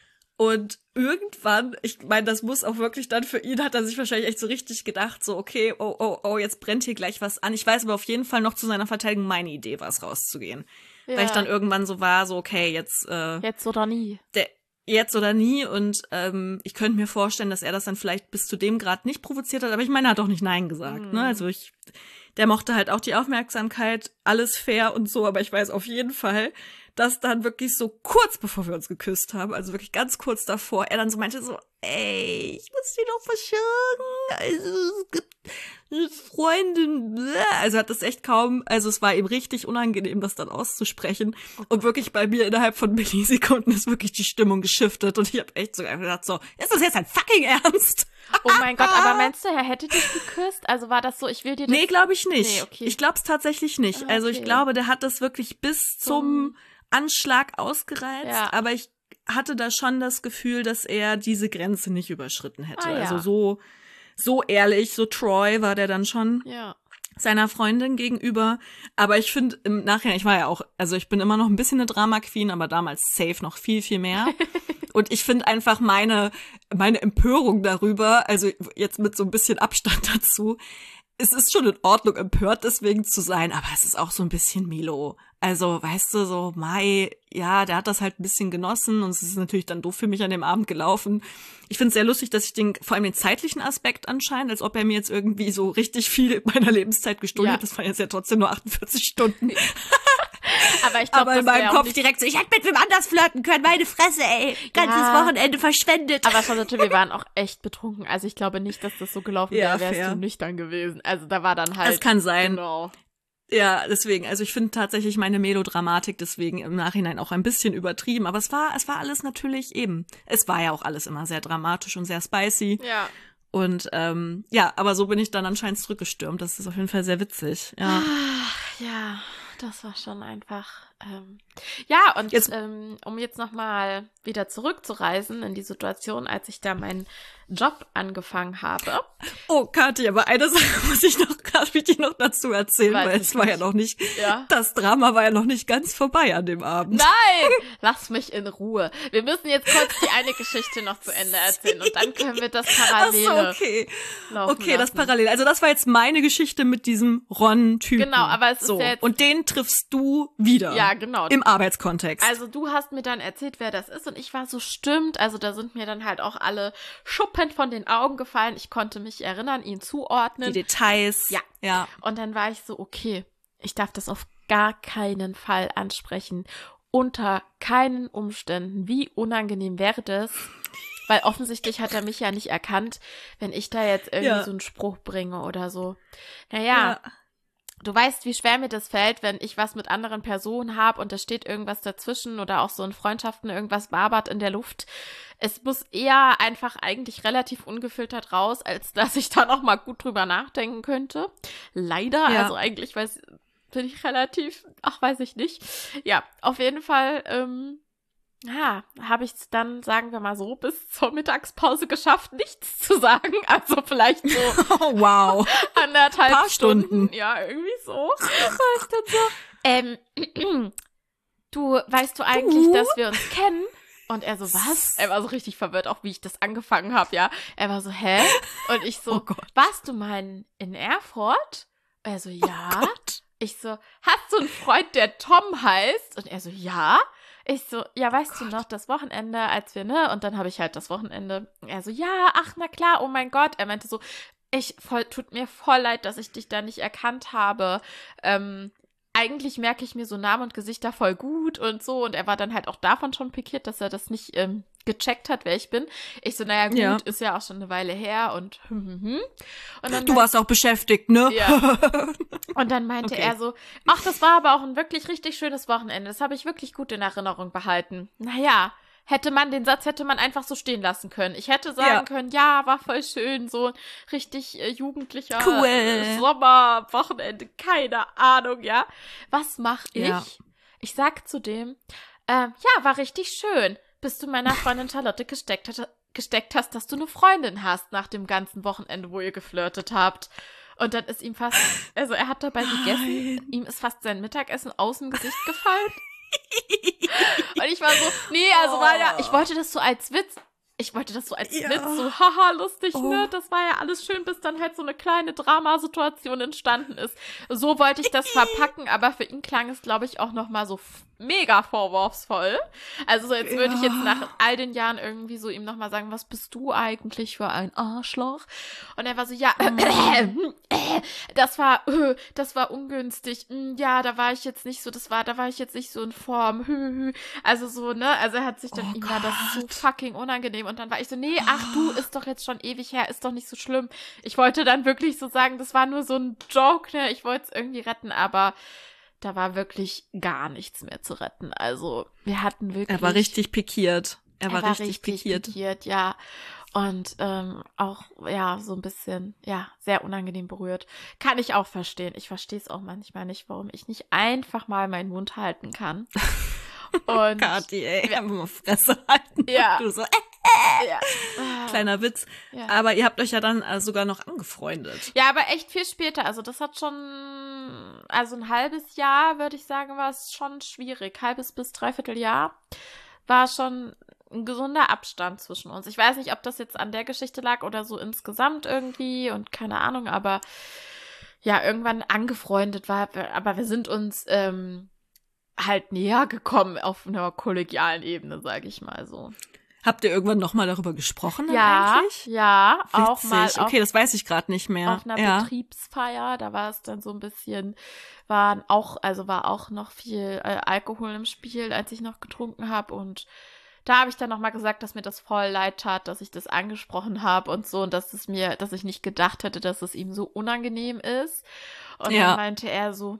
Speaker 1: Und irgendwann, ich meine, das muss auch wirklich dann für ihn, hat er sich wahrscheinlich echt so richtig gedacht, so okay, oh, oh, oh, jetzt brennt hier gleich was an. Ich weiß aber auf jeden Fall noch zu seiner Verteidigung, meine Idee war es, rauszugehen.
Speaker 2: Ja.
Speaker 1: Weil ich dann irgendwann so war, so okay, jetzt äh,
Speaker 2: Jetzt oder nie.
Speaker 1: der, jetzt oder nie. Und ähm, ich könnte mir vorstellen, dass er das dann vielleicht bis zu dem Grad nicht provoziert hat. Aber ich meine, er hat auch nicht Nein gesagt.
Speaker 2: Mhm.
Speaker 1: Ne? Also ich, der mochte halt auch die Aufmerksamkeit, alles fair und so. Aber ich weiß auf jeden Fall, dass dann wirklich so kurz bevor wir uns geküsst haben, also wirklich ganz kurz davor, er dann so meinte so, ey, ich muss dir doch verschirren. Also es gibt eine Freundin. bläh. Also hat das echt kaum, also es war ihm richtig unangenehm, das dann auszusprechen. Und wirklich bei mir innerhalb von Millisekunden ist wirklich die Stimmung geschiftet. Und ich habe echt so gedacht, so, ist das jetzt ein fucking Ernst?
Speaker 2: Oh mein Gott, aber meinst du, er hätte dich geküsst? Also war das so, ich will dir das...
Speaker 1: Nee, glaube ich nicht.
Speaker 2: Nee, okay.
Speaker 1: Ich glaube es tatsächlich nicht.
Speaker 2: Ah,
Speaker 1: Also ich
Speaker 2: okay.
Speaker 1: glaube, der hat das wirklich bis zum Anschlag ausgereizt.
Speaker 2: Ja.
Speaker 1: Aber ich hatte da schon das Gefühl, dass er diese Grenze nicht überschritten hätte.
Speaker 2: Ah, ja.
Speaker 1: Also so, so ehrlich, so Troy war der dann schon
Speaker 2: Ja.
Speaker 1: seiner Freundin gegenüber. Aber ich finde im Nachhinein, ich war ja auch, also ich bin immer noch ein bisschen eine Drama-Queen, aber damals safe noch viel, viel mehr. Und ich finde einfach meine, meine Empörung darüber, also jetzt mit so ein bisschen Abstand dazu, es ist schon in Ordnung, empört deswegen zu sein, aber es ist auch so ein bisschen Melo. Also, weißt du, so, Mai, ja, der hat das halt ein bisschen genossen und es ist natürlich dann doof für mich an dem Abend gelaufen. Ich finde es sehr lustig, dass ich den, vor allem den zeitlichen Aspekt anscheinend, als ob er mir jetzt irgendwie so richtig viel meiner Lebenszeit gestohlen
Speaker 2: Ja.
Speaker 1: hat. Das waren jetzt ja trotzdem nur achtundvierzig Stunden.
Speaker 2: Aber ich glaube,
Speaker 1: Aber in
Speaker 2: das
Speaker 1: meinem
Speaker 2: wär auch
Speaker 1: Kopf
Speaker 2: nicht...
Speaker 1: direkt so, ich hätte mit wem anders flirten können, meine Fresse, ey. Ganzes
Speaker 2: Ja.
Speaker 1: Wochenende verschwendet.
Speaker 2: Aber Charlotte, wir waren auch echt betrunken. Also ich glaube nicht, dass das so gelaufen
Speaker 1: Ja,
Speaker 2: wäre, wärst
Speaker 1: fair.
Speaker 2: du nüchtern gewesen. Also da war dann halt...
Speaker 1: Das kann sein.
Speaker 2: Genau.
Speaker 1: Ja, deswegen, also ich finde tatsächlich meine Melodramatik deswegen im Nachhinein auch ein bisschen übertrieben, aber es war, es war alles natürlich eben, es war ja auch alles immer sehr dramatisch und sehr spicy
Speaker 2: Ja.
Speaker 1: und ähm, ja, aber so bin ich dann anscheinend zurückgestürmt, das ist auf jeden Fall sehr witzig, ja.
Speaker 2: Ach, ja, das war schon einfach. Ähm, ja, und
Speaker 1: Jetzt-
Speaker 2: ähm, um jetzt nochmal wieder zurückzureisen in die Situation, als ich da meinen Job angefangen habe.
Speaker 1: Oh, Kathi, aber eine Sache muss ich noch, kann ich dir noch dazu erzählen,
Speaker 2: Weiß
Speaker 1: weil
Speaker 2: ich
Speaker 1: es war ja
Speaker 2: nicht.
Speaker 1: noch nicht,
Speaker 2: Ja.
Speaker 1: das Drama war ja noch nicht ganz vorbei an dem Abend.
Speaker 2: Nein, lass mich in Ruhe. Wir müssen jetzt kurz die eine Geschichte noch zu Ende erzählen und dann können wir das
Speaker 1: Ach
Speaker 2: Parallele
Speaker 1: so, okay.
Speaker 2: laufen
Speaker 1: Okay, das
Speaker 2: lassen.
Speaker 1: parallel. Also das war jetzt meine Geschichte mit diesem Ron-Typen.
Speaker 2: Genau, aber es ist
Speaker 1: so.
Speaker 2: ja jetzt-
Speaker 1: Und den triffst du wieder.
Speaker 2: Ja, genau.
Speaker 1: Im Arbeitskontext.
Speaker 2: Also du hast mir dann erzählt, wer das ist und ich war so, stimmt, also da sind mir dann halt auch alle Schuppen von den Augen gefallen. Ich konnte mich erinnern, ihn
Speaker 1: Die
Speaker 2: zuordnen.
Speaker 1: Details.
Speaker 2: Ja.
Speaker 1: Ja.
Speaker 2: Und dann war ich so, okay, ich darf das auf gar keinen Fall ansprechen. Unter keinen Umständen. Wie unangenehm wäre das? Weil offensichtlich hat er mich ja nicht erkannt, wenn ich da jetzt irgendwie
Speaker 1: Ja.
Speaker 2: so einen Spruch bringe oder so. Naja,
Speaker 1: Ja.
Speaker 2: du weißt, wie schwer mir das fällt, wenn ich was mit anderen Personen habe und da steht irgendwas dazwischen oder auch so in Freundschaften irgendwas wabert in der Luft. Es muss eher einfach eigentlich relativ ungefiltert raus, als dass ich da noch mal gut drüber nachdenken könnte. Leider,
Speaker 1: Ja.
Speaker 2: also eigentlich weiß, bin ich relativ, ach, weiß ich nicht. Ja, auf jeden Fall, ähm, ja, habe ich es dann, sagen wir mal so, bis zur Mittagspause geschafft, nichts zu sagen. Also vielleicht so
Speaker 1: Oh, wow.
Speaker 2: anderthalb
Speaker 1: Paar
Speaker 2: Stunden.
Speaker 1: Stunden.
Speaker 2: Ja, irgendwie so. War ich dann so, ähm, du, weißt du eigentlich,
Speaker 1: Du?
Speaker 2: dass wir uns kennen? Und er so, was? Er war so richtig verwirrt, auch wie ich das angefangen habe, ja. Er war so, hä? Und ich so,
Speaker 1: Oh Gott.
Speaker 2: warst du mal in Erfurt? Er so, ja.
Speaker 1: Oh Gott.
Speaker 2: Ich so, hast du einen Freund, der Tom heißt? Und er so, ja. Ich so, ja, weißt du noch, das Wochenende, als wir, ne? Und dann habe ich halt das Wochenende. Er so, ja, ach, na klar, oh mein Gott. Er meinte so, ich, voll, tut mir voll leid, dass ich dich da nicht erkannt habe. Ähm, eigentlich merke ich mir so Namen und Gesichter voll gut und so. Und er war dann halt auch davon schon pikiert, dass er das nicht ähm, gecheckt hat, wer ich bin. Ich so, naja, gut,
Speaker 1: Ja.
Speaker 2: ist ja auch schon eine Weile her und hm, hm, hm. Und dann
Speaker 1: Du warst auch beschäftigt, ne?
Speaker 2: Ja. Und dann meinte
Speaker 1: Okay.
Speaker 2: er so, ach, das war aber auch ein wirklich richtig schönes Wochenende. Das habe ich wirklich gut in Erinnerung behalten. Naja, hätte man, den Satz hätte man einfach so stehen lassen können. Ich hätte sagen
Speaker 1: Ja.
Speaker 2: können, ja, war voll schön, so ein richtig äh, jugendlicher
Speaker 1: Cool.
Speaker 2: äh, Sommerwochenende, keine Ahnung, ja. Was mach ich?
Speaker 1: Ja.
Speaker 2: Ich sag zu dem, ähm, ja, war richtig schön, bis du meiner Freundin Charlotte gesteckt, hat, gesteckt hast, dass du eine Freundin hast nach dem ganzen Wochenende, wo ihr geflirtet habt. Und dann ist ihm fast, also er hat dabei gegessen,
Speaker 1: Nein.
Speaker 2: ihm ist fast sein Mittagessen aus dem Gesicht gefallen. Und ich war so, nee, also war ja, ich wollte das so als Witz, ich wollte das so als
Speaker 1: Ja.
Speaker 2: Witz, so haha, lustig,
Speaker 1: Oh.
Speaker 2: ne, das war ja alles schön, bis dann halt so eine kleine Dramasituation entstanden ist. So wollte ich das verpacken, aber für ihn klang es, glaube ich, auch nochmal so f- mega vorwurfsvoll. Also so, jetzt würde ich jetzt
Speaker 1: Ja.
Speaker 2: nach all den Jahren irgendwie so ihm nochmal sagen, was bist du eigentlich für ein Arschloch? Und er war so, ja, das war, äh, das war ungünstig. Mm, Ja, da war ich jetzt nicht so, das war, da war ich jetzt nicht so in Form. Hü, hü. Also so, ne? Also er hat sich dann,
Speaker 1: Oh
Speaker 2: ihm war das so
Speaker 1: Gott.
Speaker 2: fucking unangenehm. Und dann war ich so, nee, ach du, ist doch jetzt schon ewig her, ist doch nicht so schlimm. Ich wollte dann wirklich so sagen, das war nur so ein Joke, ne? Ich wollte es irgendwie retten, aber da war wirklich gar nichts mehr zu retten. Also wir hatten wirklich.
Speaker 1: Er war richtig pikiert. Er war, richtig, pikiert.
Speaker 2: pikiert, ja. Und ähm, auch, ja, so ein bisschen, ja, sehr unangenehm berührt. Kann ich auch verstehen. Ich verstehe es auch manchmal nicht, warum ich nicht einfach mal meinen Mund halten kann. Und
Speaker 1: Kathi, ey, einfach mal Fresse halten.
Speaker 2: Ja.
Speaker 1: Du so, äh,
Speaker 2: ja.
Speaker 1: kleiner Witz.
Speaker 2: Ja.
Speaker 1: Aber ihr habt euch ja dann äh, sogar noch angefreundet.
Speaker 2: Ja, aber echt viel später. Also das hat schon, also ein halbes Jahr, würde ich sagen, war es schon schwierig. Halbes bis dreiviertel Jahr war schon ein gesunder Abstand zwischen uns. Ich weiß nicht, ob das jetzt an der Geschichte lag oder so insgesamt irgendwie und keine Ahnung, aber ja, irgendwann angefreundet war, aber wir sind uns ähm, halt näher gekommen auf einer kollegialen Ebene, sage ich mal so.
Speaker 1: Habt ihr irgendwann nochmal darüber gesprochen dann
Speaker 2: Ja,
Speaker 1: eigentlich?
Speaker 2: ja, auch
Speaker 1: Witzig.
Speaker 2: mal auf,
Speaker 1: Okay, das weiß ich gerade nicht mehr.
Speaker 2: auf einer
Speaker 1: ja.
Speaker 2: Betriebsfeier, da war es dann so ein bisschen, waren auch, also war auch noch viel äh, Alkohol im Spiel, als ich noch getrunken habe und da habe ich dann nochmal gesagt, dass mir das voll leid tat, dass ich das angesprochen habe und so und dass es mir, dass ich nicht gedacht hätte, dass es ihm so unangenehm ist. Und
Speaker 1: Ja.
Speaker 2: dann meinte er so,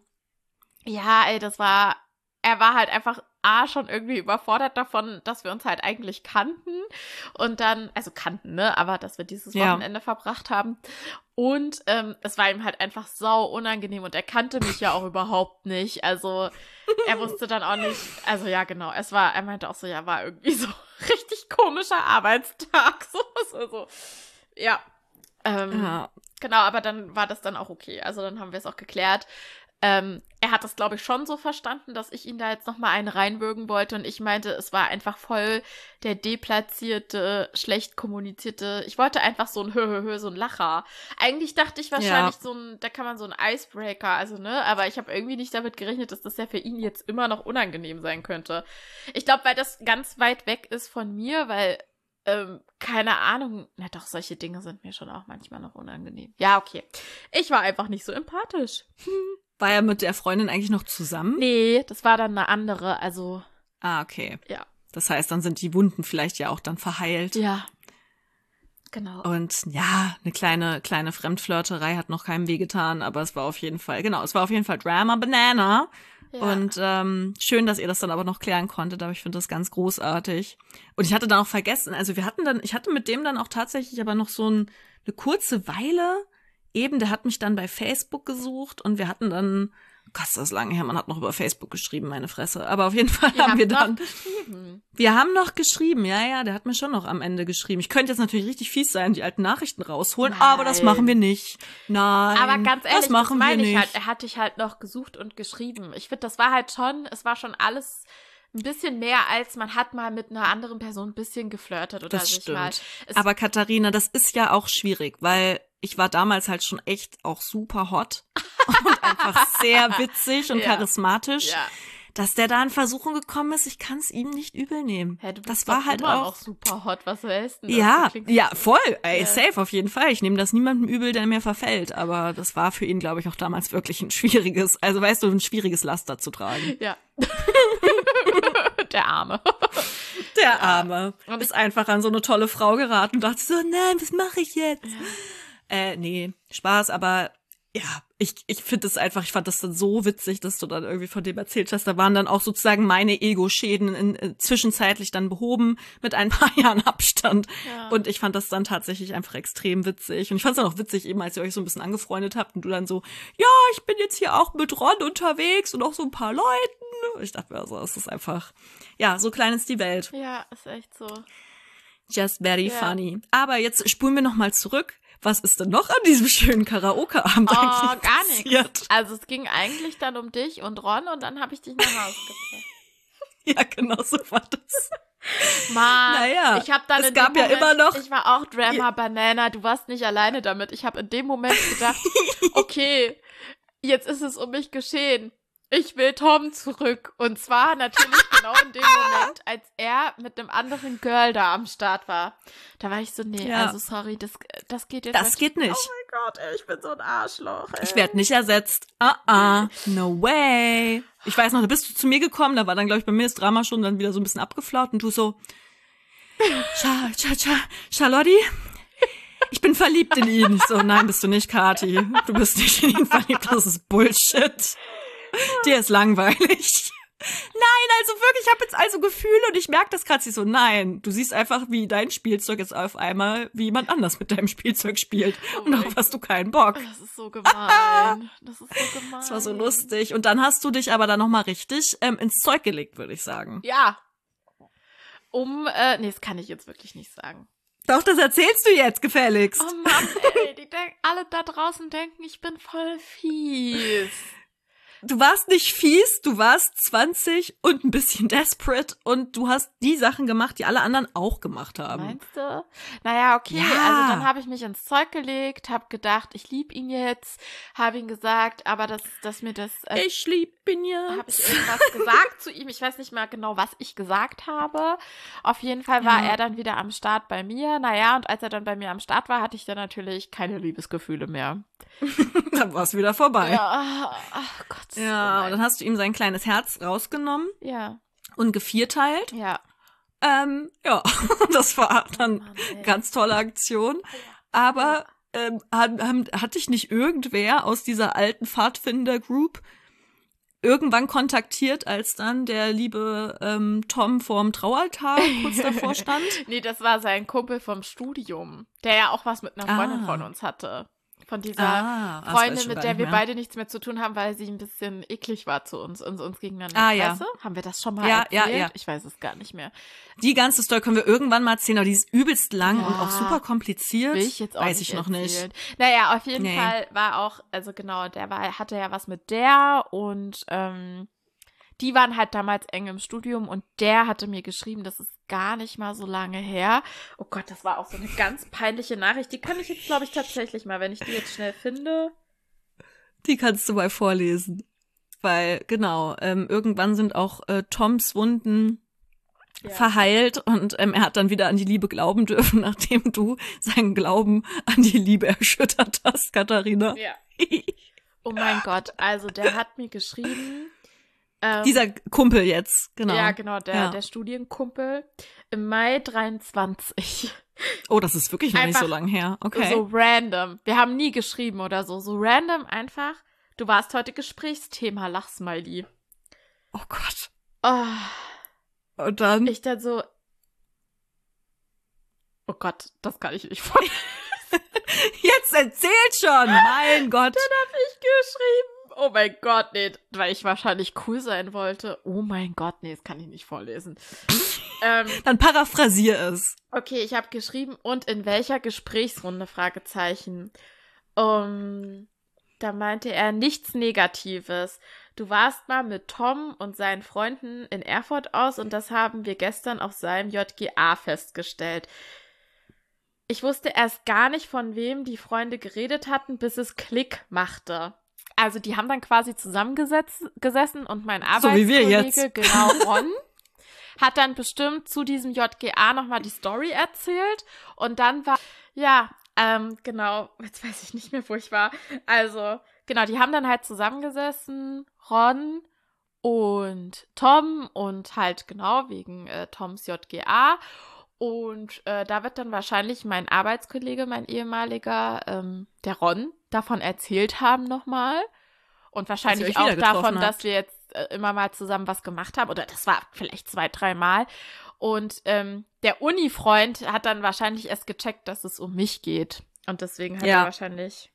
Speaker 2: ja, ey, das war, er war halt einfach A, schon irgendwie überfordert davon, dass wir uns halt eigentlich kannten und dann, also kannten, ne, aber dass wir dieses
Speaker 1: Ja.
Speaker 2: Wochenende verbracht haben und ähm, es war ihm halt einfach sau unangenehm und er kannte mich ja auch überhaupt nicht, also er wusste dann auch nicht, also ja, genau, es war, er meinte auch so, ja, war irgendwie so richtig komischer Arbeitstag, so, so, so. Ja, ähm,
Speaker 1: Ja.
Speaker 2: genau, aber dann war das dann auch okay, also dann haben wir es auch geklärt. Ähm, er hat das, glaube ich, schon so verstanden, dass ich ihn da jetzt nochmal einen reinwürgen wollte und ich meinte, es war einfach voll der deplatzierte, schlecht kommunizierte, ich wollte einfach so ein Hö-Hö-Hö, so ein Lacher. Eigentlich dachte ich wahrscheinlich
Speaker 1: Ja.
Speaker 2: so ein, da kann man so ein Icebreaker, also ne, aber ich habe irgendwie nicht damit gerechnet, dass das ja für ihn jetzt immer noch unangenehm sein könnte. Ich glaube, weil das ganz weit weg ist von mir, weil ähm, keine Ahnung, na doch, solche Dinge sind mir schon auch manchmal noch unangenehm. Ja, okay. Ich war einfach nicht so empathisch.
Speaker 1: War er mit der Freundin eigentlich noch zusammen?
Speaker 2: Nee, das war dann eine andere, also,
Speaker 1: Ah, okay.
Speaker 2: ja.
Speaker 1: Das heißt, dann sind die Wunden vielleicht ja auch dann verheilt.
Speaker 2: Ja. Genau.
Speaker 1: Und ja, eine kleine, kleine Fremdflirterei hat noch keinem wehgetan, aber es war auf jeden Fall, genau, es war auf jeden Fall Drama Banana. Ja. Und ähm, schön, dass ihr das dann aber noch klären konntet, aber ich finde das ganz großartig. Und ich hatte dann auch vergessen, also wir hatten dann, ich hatte mit dem dann auch tatsächlich aber noch so ein, eine kurze Weile, eben, der hat mich dann bei Facebook gesucht und wir hatten dann, Gott, das ist lange her, man hat noch über Facebook geschrieben, meine Fresse. Aber auf jeden Fall
Speaker 2: wir
Speaker 1: haben wir dann.
Speaker 2: Noch geschrieben.
Speaker 1: Wir haben noch geschrieben, ja, ja, der hat mir schon noch am Ende geschrieben. Ich könnte jetzt natürlich richtig fies sein, die alten Nachrichten rausholen,
Speaker 2: Nein.
Speaker 1: aber das machen wir nicht. Nein.
Speaker 2: Aber ganz ehrlich,
Speaker 1: das, machen
Speaker 2: das meine
Speaker 1: wir
Speaker 2: ich
Speaker 1: nicht.
Speaker 2: halt, er hat dich halt noch gesucht und geschrieben. Ich finde, das war halt schon, es war schon alles ein bisschen mehr, als man hat mal mit einer anderen Person ein bisschen geflirtet oder
Speaker 1: das
Speaker 2: sich
Speaker 1: stimmt.
Speaker 2: mal. Es
Speaker 1: Aber Katharina, das ist ja auch schwierig, weil ich war damals halt schon echt auch super hot und einfach sehr witzig und
Speaker 2: ja.
Speaker 1: charismatisch.
Speaker 2: Ja.
Speaker 1: Dass der da in Versuchung gekommen ist, ich kann es ihm nicht übel nehmen.
Speaker 2: Hey, du bist
Speaker 1: das war
Speaker 2: doch
Speaker 1: halt
Speaker 2: immer
Speaker 1: auch
Speaker 2: noch super hot, was hältst du denn?
Speaker 1: Ja,
Speaker 2: das?
Speaker 1: ja, voll. Ey,
Speaker 2: Ja.
Speaker 1: safe auf jeden Fall. Ich nehme das niemandem übel, der mir verfällt. Aber das war für ihn, glaube ich, auch damals wirklich ein schwieriges, also weißt du, ein schwieriges Laster zu tragen.
Speaker 2: Ja. Der Arme.
Speaker 1: Der Arme und ist einfach an so eine tolle Frau geraten und dachte so, nein, was mache ich jetzt?
Speaker 2: Ja.
Speaker 1: Äh, nee, Spaß, aber ja, ich, ich finde es einfach, ich fand das dann so witzig, dass du dann irgendwie von dem erzählt hast. Da waren dann auch sozusagen meine Ego-Schäden in, in, zwischenzeitlich dann behoben mit ein paar Jahren Abstand.
Speaker 2: Ja.
Speaker 1: Und ich fand das dann tatsächlich einfach extrem witzig. Und ich fand es dann auch witzig, eben als ihr euch so ein bisschen angefreundet habt und du dann so, ja, ich bin jetzt hier auch mit Ron unterwegs und auch so ein paar Leuten. Und ich dachte mir, also, es ist einfach, ja, so klein ist die Welt.
Speaker 2: Ja, ist echt so.
Speaker 1: Just very
Speaker 2: Ja.
Speaker 1: funny. Aber jetzt spulen wir noch mal zurück. Was ist denn noch an diesem schönen Karaoke-Abend
Speaker 2: Oh,
Speaker 1: eigentlich
Speaker 2: gar
Speaker 1: passiert?
Speaker 2: nichts. Also es ging eigentlich dann um dich und Ron und dann habe ich dich nach Hause gebracht.
Speaker 1: Ja, genau so war das.
Speaker 2: Mann,
Speaker 1: Naja,
Speaker 2: ich habe dann
Speaker 1: es
Speaker 2: in
Speaker 1: gab
Speaker 2: dem
Speaker 1: ja
Speaker 2: Moment,
Speaker 1: immer noch-
Speaker 2: ich war auch Drama Banana, du warst nicht alleine damit. Ich habe in dem Moment gedacht, okay, jetzt ist es um mich geschehen. Ich will Tom zurück. Und zwar natürlich genau in dem Moment, als er mit einem anderen Girl da am Start war. Da war ich so, nee,
Speaker 1: Ja.
Speaker 2: also sorry, das, das geht jetzt
Speaker 1: Das
Speaker 2: nicht.
Speaker 1: geht nicht.
Speaker 2: Oh mein Gott, ey, ich bin so ein Arschloch, ey.
Speaker 1: Ich werde nicht ersetzt. Ah, ah, no way. Ich weiß noch, da bist du zu mir gekommen, da war dann, glaube ich, bei mir das Drama schon dann wieder so ein bisschen abgeflaut und du so, Cha, cha, cha, Charlotte, ich bin verliebt in ihn. Ich so, nein, bist du nicht, Kathi. Du bist nicht in ihn verliebt, das ist Bullshit. Dir ist langweilig. Nein, also wirklich, ich habe jetzt also Gefühle und ich merke das gerade. Sie so, nein, du siehst einfach, wie dein Spielzeug jetzt auf einmal, wie jemand anders mit deinem Spielzeug spielt.
Speaker 2: Oh
Speaker 1: Und darauf
Speaker 2: mein-
Speaker 1: hast du keinen Bock.
Speaker 2: Das ist so gemein. Das ist so gemein.
Speaker 1: Das war so lustig. Und dann hast du dich aber dann nochmal richtig ähm, ins Zeug gelegt, würde ich sagen.
Speaker 2: Ja. Um, äh, nee, das kann ich jetzt wirklich nicht sagen.
Speaker 1: Doch, das erzählst du jetzt gefälligst.
Speaker 2: Oh Mann, ey, die denk, alle da draußen denken, ich bin voll fies.
Speaker 1: Du warst nicht fies, du warst zwanzig und ein bisschen desperate und du hast die Sachen gemacht, die alle anderen auch gemacht haben.
Speaker 2: Meinst du? Naja, okay,
Speaker 1: Ja.
Speaker 2: also dann habe ich mich ins Zeug gelegt, habe gedacht, ich lieb ihn jetzt, habe ihm gesagt, aber dass, dass mir das... Äh,
Speaker 1: Ich lieb ihn
Speaker 2: habe ich
Speaker 1: jetzt.
Speaker 2: irgendwas gesagt zu ihm. Ich weiß nicht mehr genau, was ich gesagt habe. Auf jeden Fall war
Speaker 1: Ja.
Speaker 2: er dann wieder am Start bei mir. Naja, und als er dann bei mir am Start war, hatte ich dann natürlich keine Liebesgefühle mehr.
Speaker 1: Dann war es wieder vorbei. Ja,
Speaker 2: Ja, ach Gott. so
Speaker 1: und
Speaker 2: gemein.
Speaker 1: dann hast du ihm sein kleines Herz rausgenommen
Speaker 2: Ja,
Speaker 1: und gevierteilt.
Speaker 2: ja.
Speaker 1: Ähm, ja, das war dann
Speaker 2: Mann, ey.
Speaker 1: ganz tolle Aktion. Aber ähm, hat, haben- hat dich nicht irgendwer aus dieser alten Pfadfinder-Group irgendwann kontaktiert, als dann der liebe ähm, Tom vorm Traualtar kurz davor stand?
Speaker 2: Nee, das war sein Kumpel vom Studium, der ja auch was mit einer Freundin
Speaker 1: Ah.
Speaker 2: von uns hatte. Von dieser
Speaker 1: Ah, das weiß ich
Speaker 2: Freundin,
Speaker 1: schon
Speaker 2: mit
Speaker 1: gar
Speaker 2: der
Speaker 1: nicht
Speaker 2: wir
Speaker 1: mehr.
Speaker 2: beide nichts mehr zu tun haben, weil sie ein bisschen eklig war zu uns und uns gegeneinander.
Speaker 1: Ah, ja.
Speaker 2: Weißt du? Haben wir das schon mal
Speaker 1: Ja, ja,
Speaker 2: erzählt?
Speaker 1: ja.
Speaker 2: Ich weiß es gar nicht mehr.
Speaker 1: Die ganze Story können wir irgendwann mal erzählen, aber die ist übelst lang
Speaker 2: Ja.
Speaker 1: und auch super kompliziert.
Speaker 2: Will ich jetzt auch
Speaker 1: Weiß
Speaker 2: nicht
Speaker 1: ich noch
Speaker 2: erzählen.
Speaker 1: nicht.
Speaker 2: Naja, auf jeden
Speaker 1: Nee.
Speaker 2: Fall war auch, also genau, der war, hatte ja was mit der und ähm, die waren halt damals eng im Studium und der hatte mir geschrieben, das ist gar nicht mal so lange her. Oh Gott, das war auch so eine ganz peinliche Nachricht. Die kann ich jetzt, glaube ich, tatsächlich mal, wenn ich die jetzt schnell finde.
Speaker 1: Die kannst du mal vorlesen. Weil, genau, ähm, irgendwann sind auch äh, Toms Wunden
Speaker 2: Ja.
Speaker 1: verheilt und ähm, er hat dann wieder an die Liebe glauben dürfen, nachdem du seinen Glauben an die Liebe erschüttert hast, Katharina.
Speaker 2: Ja. Oh mein Gott, also der hat mir geschrieben. Ähm,
Speaker 1: Dieser Kumpel jetzt, genau.
Speaker 2: Ja, genau, der,
Speaker 1: Ja.
Speaker 2: der Studienkumpel. Im Mai dreiundzwanzig
Speaker 1: Oh, das ist wirklich noch
Speaker 2: Einfach
Speaker 1: nicht so lang her. Okay.
Speaker 2: So random. Wir haben nie geschrieben oder so. So random einfach. Du warst heute Gesprächsthema, Lachsmiley.
Speaker 1: Oh Gott.
Speaker 2: Oh,
Speaker 1: Und dann?
Speaker 2: ich dann so, oh Gott, das kann ich nicht vorstellen.
Speaker 1: Jetzt erzählt schon, mein Gott.
Speaker 2: Dann hab ich geschrieben, oh mein Gott, nee, weil ich wahrscheinlich cool sein wollte. Oh mein Gott, nee, das kann ich nicht vorlesen. ähm,
Speaker 1: Dann paraphrasier es.
Speaker 2: okay, ich habe geschrieben, und in welcher Gesprächsrunde, Fragezeichen. Um, da meinte er nichts Negatives. Du warst mal mit Tom und seinen Freunden in Erfurt aus und das haben wir gestern auf seinem J G A festgestellt. Ich wusste erst gar nicht, von wem die Freunde geredet hatten, bis es Klick machte. Also die haben dann quasi zusammengesessen und mein
Speaker 1: So wie wir
Speaker 2: Arbeitskollege,
Speaker 1: jetzt.
Speaker 2: genau, Ron, hat dann bestimmt zu diesem J G A nochmal die Story erzählt und dann war, ja, ähm, genau, jetzt weiß ich nicht mehr, wo ich war. Also, genau, die haben dann halt zusammengesessen, Ron und Tom und halt genau wegen äh, Toms J G A. Und äh, da wird dann wahrscheinlich mein Arbeitskollege, mein ehemaliger, ähm, der Ron, davon erzählt haben nochmal. Und wahrscheinlich auch davon,
Speaker 1: habt.
Speaker 2: dass wir jetzt äh, immer mal zusammen was gemacht haben. Oder das war vielleicht zwei, dreimal. Und ähm, der Uni-Freund hat dann wahrscheinlich erst gecheckt, dass es um mich geht. Und deswegen hat
Speaker 1: Ja.
Speaker 2: er wahrscheinlich...